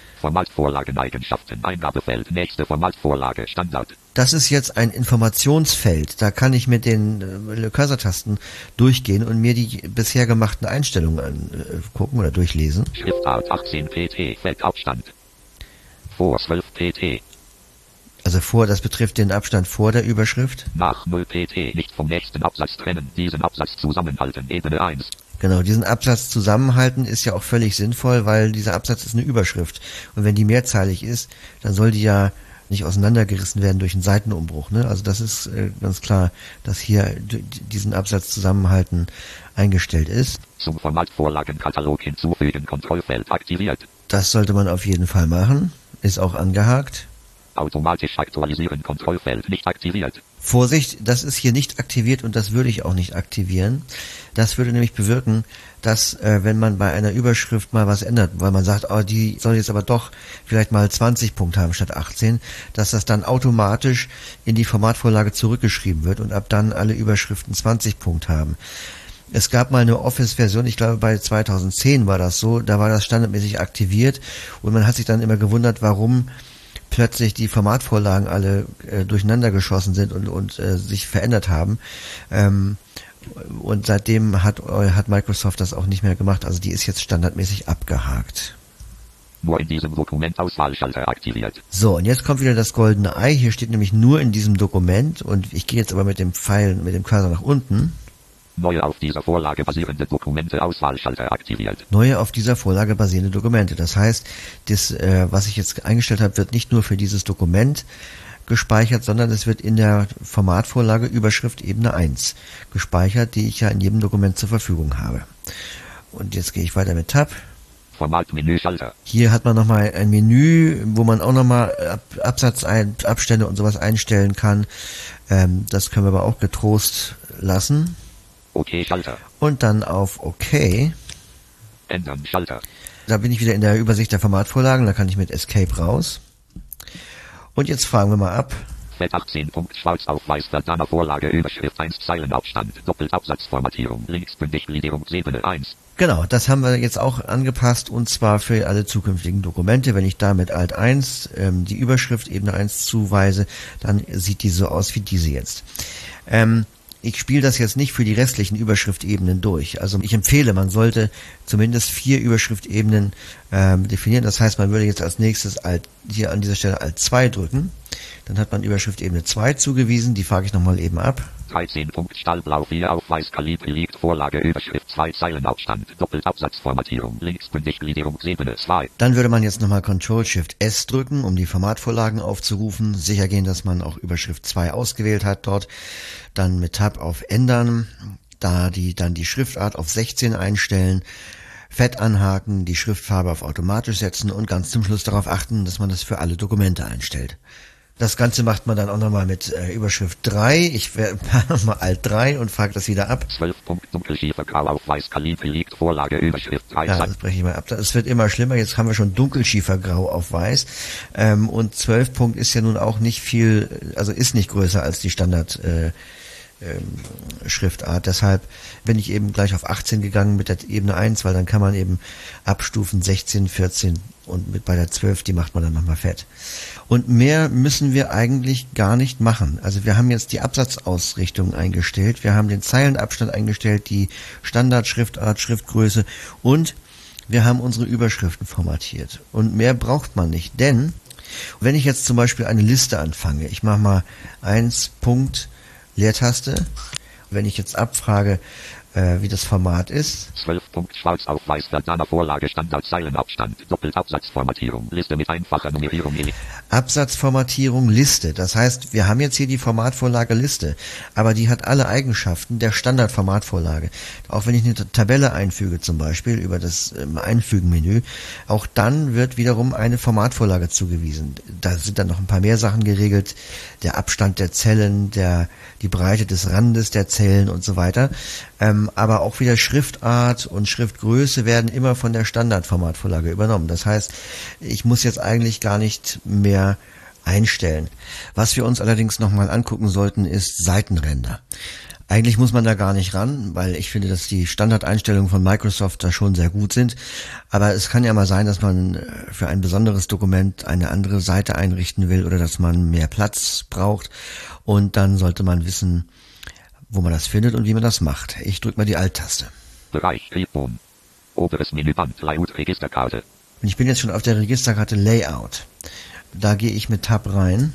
Formatvorlageneigenschaften, Eingabefeld, nächste Formatvorlage, Standard. Das ist jetzt ein Informationsfeld. Da kann ich mit den äh, Cursor-Tasten durchgehen und mir die bisher gemachten Einstellungen angucken äh, oder durchlesen. Schriftart achtzehn P T, Feldabstand. Vor zwölf P T. Also vor, das betrifft den Abstand vor der Überschrift. Nach null P T, nicht vom nächsten Absatz trennen, diesen Absatz zusammenhalten, Ebene eins. Genau, diesen Absatz zusammenhalten ist ja auch völlig sinnvoll, weil dieser Absatz ist eine Überschrift. Und wenn die mehrzeilig ist, dann soll die ja nicht auseinandergerissen werden durch einen Seitenumbruch. Ne? Also das ist äh, ganz klar, dass hier diesen Absatz zusammenhalten eingestellt ist. Zum Formatvorlagenkatalog hinzufügen, Kontrollfeld aktiviert. Das sollte man auf jeden Fall machen. Ist auch angehakt. Automatisch aktualisieren, Kontrollfeld nicht aktiviert. Vorsicht, das ist hier nicht aktiviert und das würde ich auch nicht aktivieren. Das würde nämlich bewirken, dass äh, wenn man bei einer Überschrift mal was ändert, weil man sagt, oh, die soll jetzt aber doch vielleicht mal zwanzig Punkte haben statt achtzehn, dass das dann automatisch in die Formatvorlage zurückgeschrieben wird und ab dann alle Überschriften zwanzig Punkte haben. Es gab mal eine Office-Version, ich glaube bei zweitausendzehn war das so, da war das standardmäßig aktiviert und man hat sich dann immer gewundert, warum plötzlich die Formatvorlagen alle äh, durcheinander geschossen sind und, und äh, sich verändert haben. Ähm, und seitdem hat, äh, hat Microsoft das auch nicht mehr gemacht. Also die ist jetzt standardmäßig abgehakt. Nur in diesem Dokument Auswahlschalter aktiviert. So, und jetzt kommt wieder das goldene Ei. Hier steht nämlich nur in diesem Dokument. Und ich gehe jetzt aber mit dem Pfeil, mit dem Cursor nach unten. Neue auf dieser Vorlage basierende Dokumente Auswahlschalter aktiviert. Neue auf dieser Vorlage basierende Dokumente. Das heißt, das, äh, was ich jetzt eingestellt habe, wird nicht nur für dieses Dokument gespeichert, sondern es wird in der Formatvorlage Überschrift Ebene eins gespeichert, die ich ja in jedem Dokument zur Verfügung habe. Und jetzt gehe ich weiter mit Tab. Formatmenü Schalter. Hier hat man nochmal ein Menü, wo man auch nochmal Ab Absatzabstände und sowas einstellen kann. Ähm, das können wir aber auch getrost lassen. OK Schalter. Und dann auf OK. Ändern Schalter. Da bin ich wieder in der Übersicht der Formatvorlagen, da kann ich mit Escape raus. Und jetzt fragen wir mal ab. Fett achtzehn Punkt schwarz auf weiß Verdammer Vorlage Überschrift eins Zeilenabstand Doppeltabsatzformatierung linksbündig Gliederungsebene eins. Genau, das haben wir jetzt auch angepasst und zwar für alle zukünftigen Dokumente. Wenn ich da mit Alt eins ähm, die Überschrift Ebene eins zuweise, dann sieht die so aus wie diese jetzt. Ähm, Ich spiele das jetzt nicht für die restlichen Überschriftebenen durch. Also ich empfehle, man sollte zumindest vier Überschriftebenen ähm, definieren. Das heißt, man würde jetzt als nächstes Alt, hier an dieser Stelle Alt zwei drücken. Dann hat man Überschriftebene zwei zugewiesen. Die frage ich nochmal eben ab. dreizehn Punkt Stahlblau vier Aufweis Kalibri liegt Vorlage Überschrift zwei Zeilenaufstand Doppelabsatzformatierung linksbündig Gliederungsebene zwei. Dann würde man jetzt nochmal Control Shift S drücken, um die Formatvorlagen aufzurufen. Sicher gehen, dass man auch Überschrift zwei ausgewählt hat dort. Dann mit Tab auf Ändern, da die dann die Schriftart auf sechzehn einstellen. Fett anhaken, die Schriftfarbe auf automatisch setzen und ganz zum Schluss darauf achten, dass man das für alle Dokumente einstellt. Das Ganze macht man dann auch nochmal mit äh, Überschrift drei. Ich werde nochmal Alt drei und frage das wieder ab. zwölf Punkt Dunkelschiefergrau auf Weiß Kalibri liegt Vorlage Überschrift drei. Ja, das breche ich mal ab. Es wird immer schlimmer. Jetzt haben wir schon Dunkelschiefergrau auf Weiß. Ähm, und zwölf Punkt ist ja nun auch nicht viel, also ist nicht größer als die Standard äh, ähm, Schriftart. Deshalb bin ich eben gleich auf achtzehn gegangen mit der Ebene eins, weil dann kann man eben abstufen sechzehn, vierzehn und mit bei der zwölf, die macht man dann nochmal fett. Und mehr müssen wir eigentlich gar nicht machen. Also wir haben jetzt die Absatzausrichtung eingestellt, wir haben den Zeilenabstand eingestellt, die Standardschriftart, Schriftgröße und wir haben unsere Überschriften formatiert. Und mehr braucht man nicht, denn wenn ich jetzt zum Beispiel eine Liste anfange, ich mache mal eins Punkt Leertaste, wenn ich jetzt abfrage, äh, wie das Format ist. zwölf Punkt Schwarz auf Weiß Verdana Vorlage Standard Zeilenabstand Doppelabsatzformatierung Liste mit einfacher Nummerierung. Absatzformatierung Liste. Das heißt, wir haben jetzt hier die Formatvorlage Liste, aber die hat alle Eigenschaften der Standardformatvorlage. Auch wenn ich eine Tabelle einfüge zum Beispiel über das ähm, Einfügen-Menü, auch dann wird wiederum eine Formatvorlage zugewiesen. Da sind dann noch ein paar mehr Sachen geregelt, der Abstand der Zellen, der die Breite des Randes der Zellen und so weiter. Ähm, aber auch wieder Schriftart und Schriftgröße werden immer von der Standardformatvorlage übernommen. Das heißt, ich muss jetzt eigentlich gar nicht mehr einstellen. Was wir uns allerdings nochmal angucken sollten, ist Seitenränder. Eigentlich muss man da gar nicht ran, weil ich finde, dass die Standardeinstellungen von Microsoft da schon sehr gut sind. Aber es kann ja mal sein, dass man für ein besonderes Dokument eine andere Seite einrichten will oder dass man mehr Platz braucht. Und dann sollte man wissen, wo man das findet und wie man das macht. Ich drücke mal die Alt-Taste. Bereich Ribbon. Oberes Menüband Layout Registerkarte. Und ich bin jetzt schon auf der Registerkarte Layout. Da gehe ich mit Tab rein.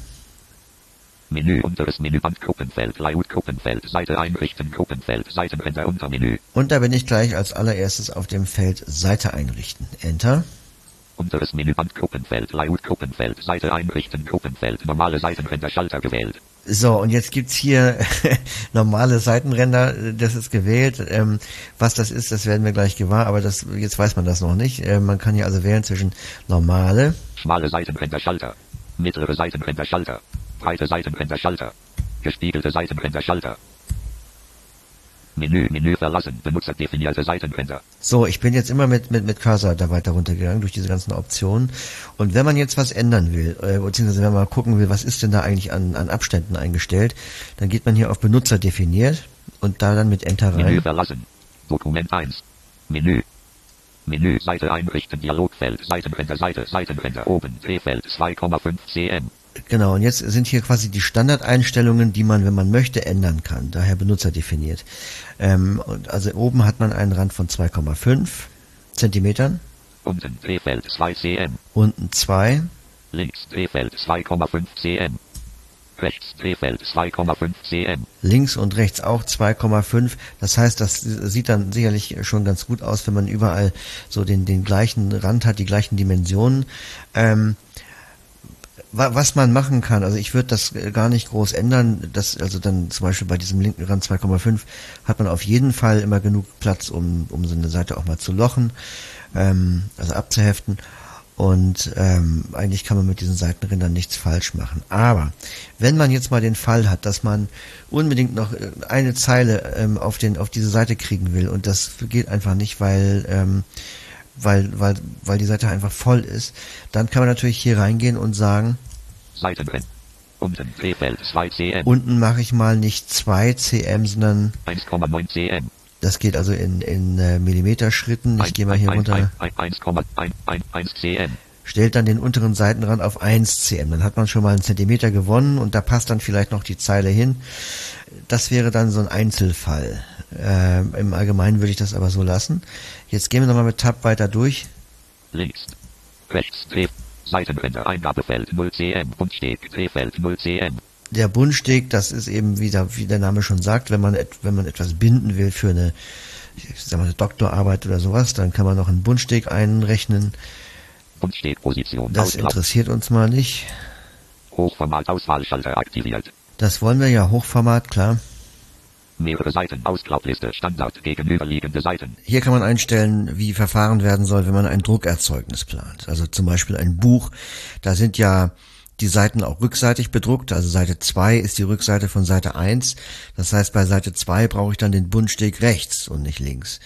Menü unteres Menüband Gruppenfeld Layout Gruppenfeld Seite einrichten Gruppenfeld Seitenränder Untermenü. Und da bin ich gleich als allererstes auf dem Feld Seite einrichten. Enter. Unteres Menüband Gruppenfeld Layout Gruppenfeld Seite einrichten Gruppenfeld normale Seitenränder Schalter gewählt. So, und jetzt gibt's hier normale Seitenränder, das ist gewählt. Ähm, was das ist, das werden wir gleich gewahr, aber das jetzt weiß man das noch nicht. Äh, man kann hier also wählen zwischen normale, schmale Seitenränder Schalter, mittlere Seitenränder Schalter, breite Seitenränder Schalter, gespiegelte Seitenränder Schalter. Menü, Menü verlassen, benutzerdefinierte Seitenränder. So, ich bin jetzt immer mit, mit, mit Cursor da weiter runtergegangen durch diese ganzen Optionen. Und wenn man jetzt was ändern will, äh, beziehungsweise wenn man mal gucken will, was ist denn da eigentlich an, an Abständen eingestellt, dann geht man hier auf Benutzer definiert und da dann mit Enter rein. Menü verlassen, Dokument eins, Menü, Menü, Seite einrichten, Dialogfeld, Seitenränder, Seite, Seitenränder, oben, Drehfeld, zwei Komma fünf Zentimeter. Genau, und jetzt sind hier quasi die Standardeinstellungen, die man, wenn man möchte, ändern kann. Daher Benutzer definiert. Ähm, also oben hat man einen Rand von zwei Komma fünf Zentimetern. Unten Drehfeld zwei Zentimeter. Unten zwei. Links Drehfeld zwei Komma fünf Zentimeter. Rechts Drehfeld zwei Komma fünf Zentimeter. Links und rechts auch zwei Komma fünf. Das heißt, das sieht dann sicherlich schon ganz gut aus, wenn man überall so den, den gleichen Rand hat, die gleichen Dimensionen. Ähm, Was man machen kann, also ich würde das gar nicht groß ändern, das, also dann zum Beispiel bei diesem linken Rand zwei Komma fünf hat man auf jeden Fall immer genug Platz, um, um so eine Seite auch mal zu lochen, ähm, also abzuheften, und ähm, eigentlich kann man mit diesen Seitenrändern nichts falsch machen. Aber wenn man jetzt mal den Fall hat, dass man unbedingt noch eine Zeile ähm, auf den auf diese Seite kriegen will und das geht einfach nicht, weil ähm, weil, weil, weil die Seite einfach voll ist, dann kann man natürlich hier reingehen und sagen, Seitenränder, unten Drehfeld zwei Zentimeter. Unten mache ich mal nicht zwei Zentimeter, sondern eins Komma neun Zentimeter. Das geht also in, in äh, Millimeterschritten. Ich gehe mal hier runter. eins Komma eins Zentimeter. Stellt dann den unteren Seitenrand auf eins Zentimeter. Dann hat man schon mal einen Zentimeter gewonnen und da passt dann vielleicht noch die Zeile hin. Das wäre dann so ein Einzelfall. Äh, Im Allgemeinen würde ich das aber so lassen. Jetzt gehen wir nochmal mit Tab weiter durch. Links, rechts, Dreh, Seitenränder, Eingabefeld null Zentimeter und Steg, Drehfeld null Zentimeter. Der Bundsteg, das ist eben wieder, wie der Name schon sagt, wenn man wenn man etwas binden will für eine, ich sag mal, eine Doktorarbeit oder sowas, dann kann man noch einen Bundsteg einrechnen. Bundsteg-Position. Das interessiert uns mal nicht. Hochformat-Auswahlschalter aktiviert. Das wollen wir ja, Hochformat, klar. Mehrere Seiten, Ausklappliste, Standard, gegenüberliegende Seiten. Hier kann man einstellen, wie verfahren werden soll, wenn man ein Druckerzeugnis plant. Also zum Beispiel ein Buch, da sind ja die Seiten auch rückseitig bedruckt, also Seite zwei ist die Rückseite von Seite eins. Das heißt, bei Seite zwei brauche ich dann den Bundsteg rechts und nicht links.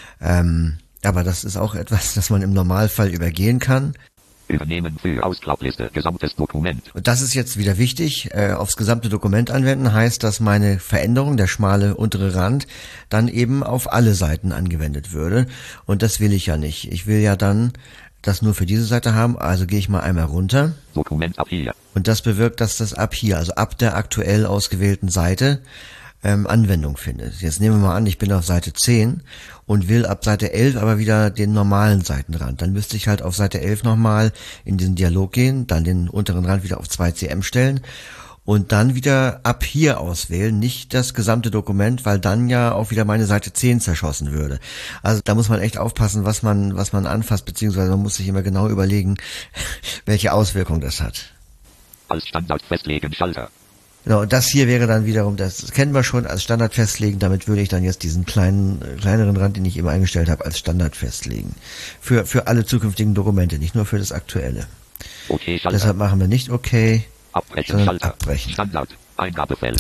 Ähm, aber das ist auch etwas, das man im Normalfall übergehen kann. Übernehmen für Ausklappliste, gesamtes Dokument. Und das ist jetzt wieder wichtig, äh, aufs gesamte Dokument anwenden, heißt, dass meine Veränderung, der schmale untere Rand, dann eben auf alle Seiten angewendet würde. Und das will ich ja nicht. Ich will ja dann das nur für diese Seite haben, also gehe ich mal einmal runter. Dokument ab hier. Und das bewirkt, dass das ab hier, also ab der aktuell ausgewählten Seite, ähm, Anwendung findet. Jetzt nehmen wir mal an, ich bin auf Seite zehn und will ab Seite elf aber wieder den normalen Seitenrand. Dann müsste ich halt auf Seite elf nochmal in den Dialog gehen, dann den unteren Rand wieder auf zwei Zentimeter stellen und dann wieder ab hier auswählen, nicht das gesamte Dokument, weil dann ja auch wieder meine Seite zehn zerschossen würde. Also da muss man echt aufpassen, was man was man anfasst, beziehungsweise man muss sich immer genau überlegen, welche Auswirkung das hat. Als Standard festlegen Schalter. Genau, und das hier wäre dann wiederum, das kennen wir schon, als Standard festlegen. Damit würde ich dann jetzt diesen kleinen, kleineren Rand, den ich eben eingestellt habe, als Standard festlegen. Für für alle zukünftigen Dokumente, nicht nur für das aktuelle. Okay, Schalter. Deshalb machen wir nicht okay, Abbrechen, sondern Schalter. abbrechen. Standard, Eingabefeld.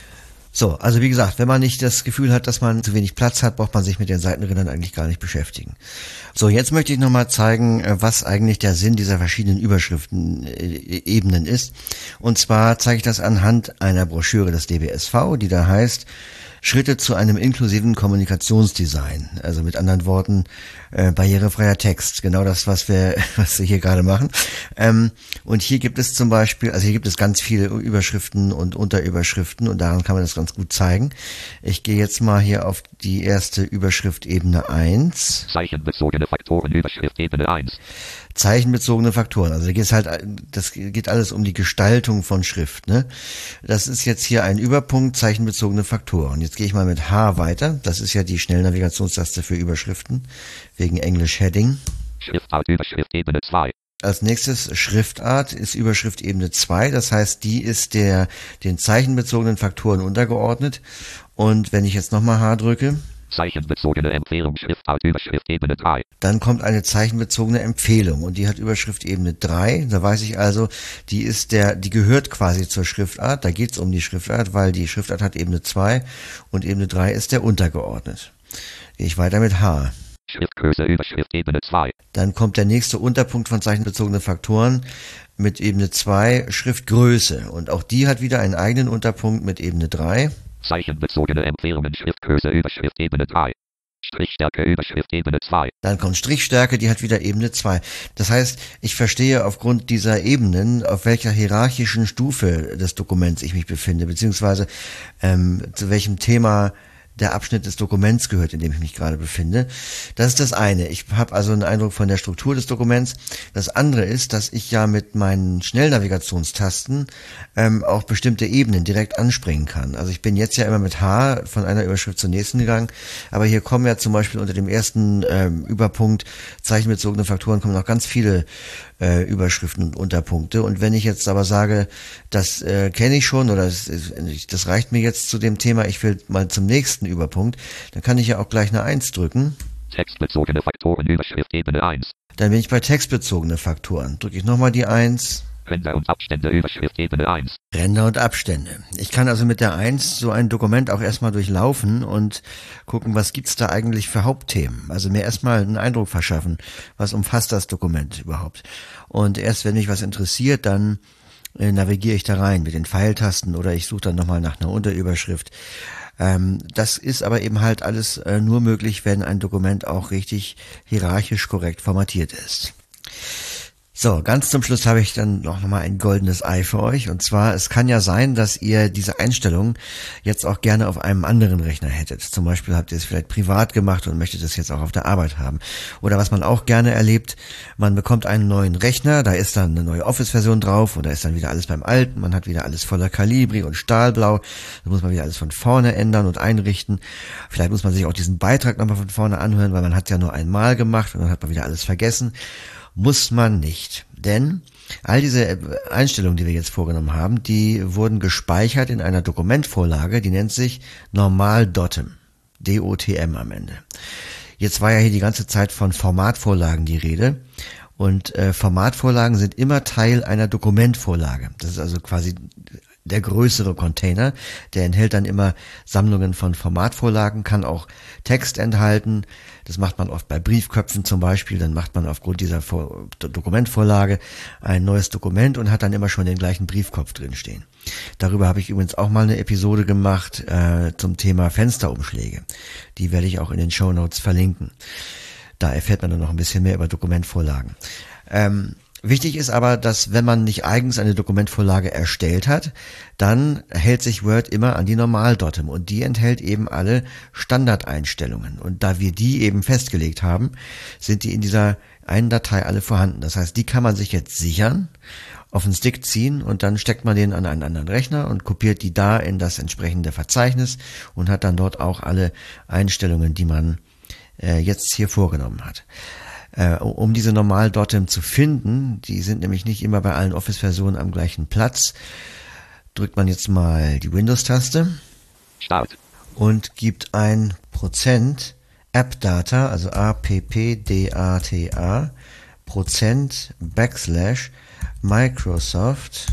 So, also wie gesagt, wenn man nicht das Gefühl hat, dass man zu wenig Platz hat, braucht man sich mit den Seitenrändern eigentlich gar nicht beschäftigen. So, jetzt möchte ich nochmal zeigen, was eigentlich der Sinn dieser verschiedenen Überschriften-Ebenen ist. Und zwar zeige ich das anhand einer Broschüre des D B S V, die da heißt Schritte zu einem inklusiven Kommunikationsdesign. Also mit anderen Worten, äh, barrierefreier Text. Genau das, was wir, was wir hier gerade machen. Ähm, und hier gibt es zum Beispiel, also hier gibt es ganz viele Überschriften und Unterüberschriften und daran kann man das ganz gut zeigen. Ich gehe jetzt mal hier auf die erste Überschrift Ebene eins. Zeichenbezogene Faktoren, Überschrift Ebene eins. Zeichenbezogene Faktoren. Also da geht es halt, das geht alles um die Gestaltung von Schrift, ne? Das ist jetzt hier ein Überpunkt, zeichenbezogene Faktoren. Jetzt gehe ich mal mit H weiter. Das ist ja die Schnellnavigationstaste für Überschriften, wegen Englisch Heading. Schriftart, Überschrift Ebene zwei. Als nächstes Schriftart ist Überschrift Ebene zwei. Das heißt, die ist der, den zeichenbezogenen Faktoren untergeordnet. Und wenn ich jetzt nochmal H drücke, Zeichenbezogene Empfehlung, Schriftart, Überschrift Ebene drei. dann kommt eine zeichenbezogene Empfehlung und die hat Überschrift Ebene drei. Da weiß ich also, die ist der, die gehört quasi zur Schriftart. Da geht es um die Schriftart, weil die Schriftart hat Ebene zwei und Ebene drei ist der untergeordnet. Gehe ich weiter mit H. Schriftgröße, Überschrift Ebene zwei. Dann kommt der nächste Unterpunkt von zeichenbezogene Faktoren mit Ebene zwei, Schriftgröße. Und auch die hat wieder einen eigenen Unterpunkt mit Ebene drei. Zeichenbezogene Empfehlungen, Schriftgröße, Überschrift Ebene drei. Strichstärke, Überschrift Ebene zwei. Dann kommt Strichstärke, die hat wieder Ebene zwei. Das heißt, ich verstehe aufgrund dieser Ebenen, auf welcher hierarchischen Stufe des Dokuments ich mich befinde, beziehungsweise ähm, zu welchem Thema der Abschnitt des Dokuments gehört, in dem ich mich gerade befinde. Das ist das eine. Ich habe also einen Eindruck von der Struktur des Dokuments. Das andere ist, dass ich ja mit meinen Schnellnavigationstasten ähm, auch bestimmte Ebenen direkt anspringen kann. Also ich bin jetzt ja immer mit H von einer Überschrift zur nächsten gegangen, aber hier kommen ja zum Beispiel unter dem ersten ähm, Überpunkt zeichenbezogene Faktoren kommen noch ganz viele äh, Überschriften und Unterpunkte. Und wenn ich jetzt aber sage, das äh, kenne ich schon oder das, das reicht mir jetzt zu dem Thema, ich will mal zum nächsten Überpunkt, dann kann ich ja auch gleich eine eins drücken. Textbezogene Faktoren, Überschrift Ebene eins. Dann bin ich bei textbezogene Faktoren. Drücke ich nochmal die eins. Ränder und Abstände, Überschrift Ebene eins. Ränder und Abstände. Ich kann also mit der eins so ein Dokument auch erstmal durchlaufen und gucken, was gibt's da eigentlich für Hauptthemen. Also mir erstmal einen Eindruck verschaffen, was umfasst das Dokument überhaupt. Und erst wenn mich was interessiert, dann äh, navigiere ich da rein mit den Pfeiltasten oder ich suche dann nochmal nach einer Unterüberschrift. Ähm, das ist aber eben halt alles äh, nur möglich, wenn ein Dokument auch richtig hierarchisch korrekt formatiert ist. So, ganz zum Schluss habe ich dann noch mal ein goldenes Ei für euch. Und zwar, es kann ja sein, dass ihr diese Einstellungen jetzt auch gerne auf einem anderen Rechner hättet. Zum Beispiel habt ihr es vielleicht privat gemacht und möchtet es jetzt auch auf der Arbeit haben. Oder was man auch gerne erlebt, man bekommt einen neuen Rechner, da ist dann eine neue Office-Version drauf und da ist dann wieder alles beim Alten. Man hat wieder alles voller Calibri und Stahlblau. Da muss man wieder alles von vorne ändern und einrichten. Vielleicht muss man sich auch diesen Beitrag nochmal von vorne anhören, weil man hat ja nur einmal gemacht und dann hat man wieder alles vergessen. Muss man nicht, denn all diese Einstellungen, die wir jetzt vorgenommen haben, die wurden gespeichert in einer Dokumentvorlage, die nennt sich Normal-Dotem, D O T M am Ende. Jetzt war ja hier die ganze Zeit von Formatvorlagen die Rede und äh, Formatvorlagen sind immer Teil einer Dokumentvorlage. Das ist also quasi der größere Container, der enthält dann immer Sammlungen von Formatvorlagen, kann auch Text enthalten. Das macht man oft bei Briefköpfen zum Beispiel. Dann macht man aufgrund dieser Vor- Dokumentvorlage ein neues Dokument und hat dann immer schon den gleichen Briefkopf drinstehen. Darüber habe ich übrigens auch mal eine Episode gemacht äh, zum Thema Fensterumschläge. Die werde ich auch in den Shownotes verlinken. Da erfährt man dann noch ein bisschen mehr über Dokumentvorlagen. Ähm, Wichtig ist aber, dass wenn man nicht eigens eine Dokumentvorlage erstellt hat, dann hält sich Word immer an die Normal-Dotem und die enthält eben alle Standardeinstellungen. Und da wir die eben festgelegt haben, sind die in dieser einen Datei alle vorhanden. Das heißt, die kann man sich jetzt sichern, auf den Stick ziehen und dann steckt man den an einen anderen Rechner und kopiert die da in das entsprechende Verzeichnis und hat dann dort auch alle Einstellungen, die man äh, jetzt hier vorgenommen hat. Uh, um diese Normal-Dotem zu finden, die sind nämlich nicht immer bei allen Office-Versionen am gleichen Platz, drückt man jetzt mal die Windows-Taste Start und gibt ein Prozent appdata, also A P P D A T A, Prozent Backslash Microsoft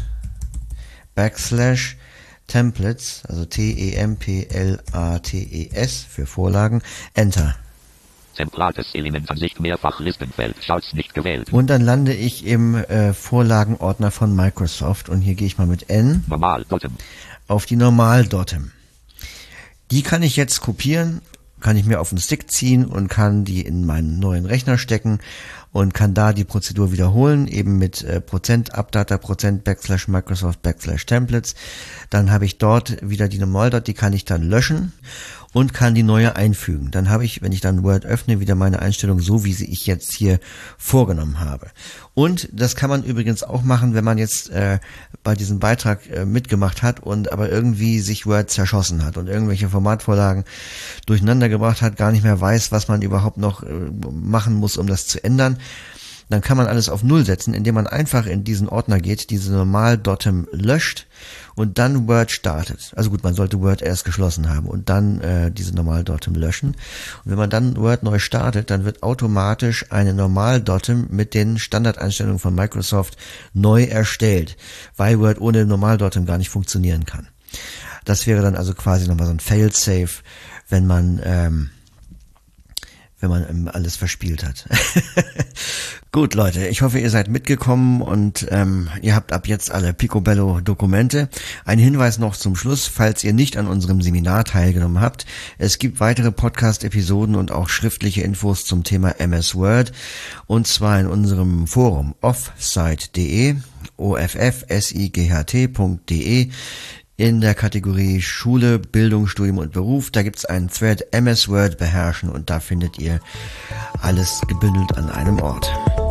Backslash Templates, also T E M P L A T E S für Vorlagen, Enter. Zentrales Elementansicht mehrfach Listenfeld, Schalts nicht gewählt. Und dann lande ich im äh, Vorlagenordner von Microsoft und hier gehe ich mal mit N Normal-Dotem auf die Normal-Dotem. Die kann ich jetzt kopieren, kann ich mir auf den Stick ziehen und kann die in meinen neuen Rechner stecken und kann da die Prozedur wiederholen, eben mit äh, Prozent Appdata, Prozent Backslash Microsoft Backslash Templates. Dann habe ich dort wieder die Normal-Dot, die kann ich dann löschen und kann die neue einfügen. Dann habe ich, wenn ich dann Word öffne, wieder meine Einstellung so, wie sie ich jetzt hier vorgenommen habe. Und das kann man übrigens auch machen, wenn man jetzt äh, bei diesem Beitrag äh, mitgemacht hat und aber irgendwie sich Word zerschossen hat und irgendwelche Formatvorlagen durcheinander gebracht hat, gar nicht mehr weiß, was man überhaupt noch äh, machen muss, um das zu ändern. Dann kann man alles auf Null setzen, indem man einfach in diesen Ordner geht, diese Normal-Dotem löscht und dann Word startet. Also gut, man sollte Word erst geschlossen haben und dann äh, diese Normal-Dotem löschen. Und wenn man dann Word neu startet, dann wird automatisch eine Normal-Dotem mit den Standardeinstellungen von Microsoft neu erstellt, weil Word ohne Normal-Dotem gar nicht funktionieren kann. Das wäre dann also quasi nochmal so ein Fail-Safe, wenn man ähm, wenn man alles verspielt hat. Gut, Leute, ich hoffe, ihr seid mitgekommen und ähm, ihr habt ab jetzt alle Picobello-Dokumente. Ein Hinweis noch zum Schluss, falls ihr nicht an unserem Seminar teilgenommen habt. Es gibt weitere Podcast-Episoden und auch schriftliche Infos zum Thema M S Word und zwar in unserem Forum offsite punkt de, o f f s i g h t punkt de. In der Kategorie Schule, Bildung, Studium und Beruf, da gibt's einen Thread M S Word beherrschen und da findet ihr alles gebündelt an einem Ort.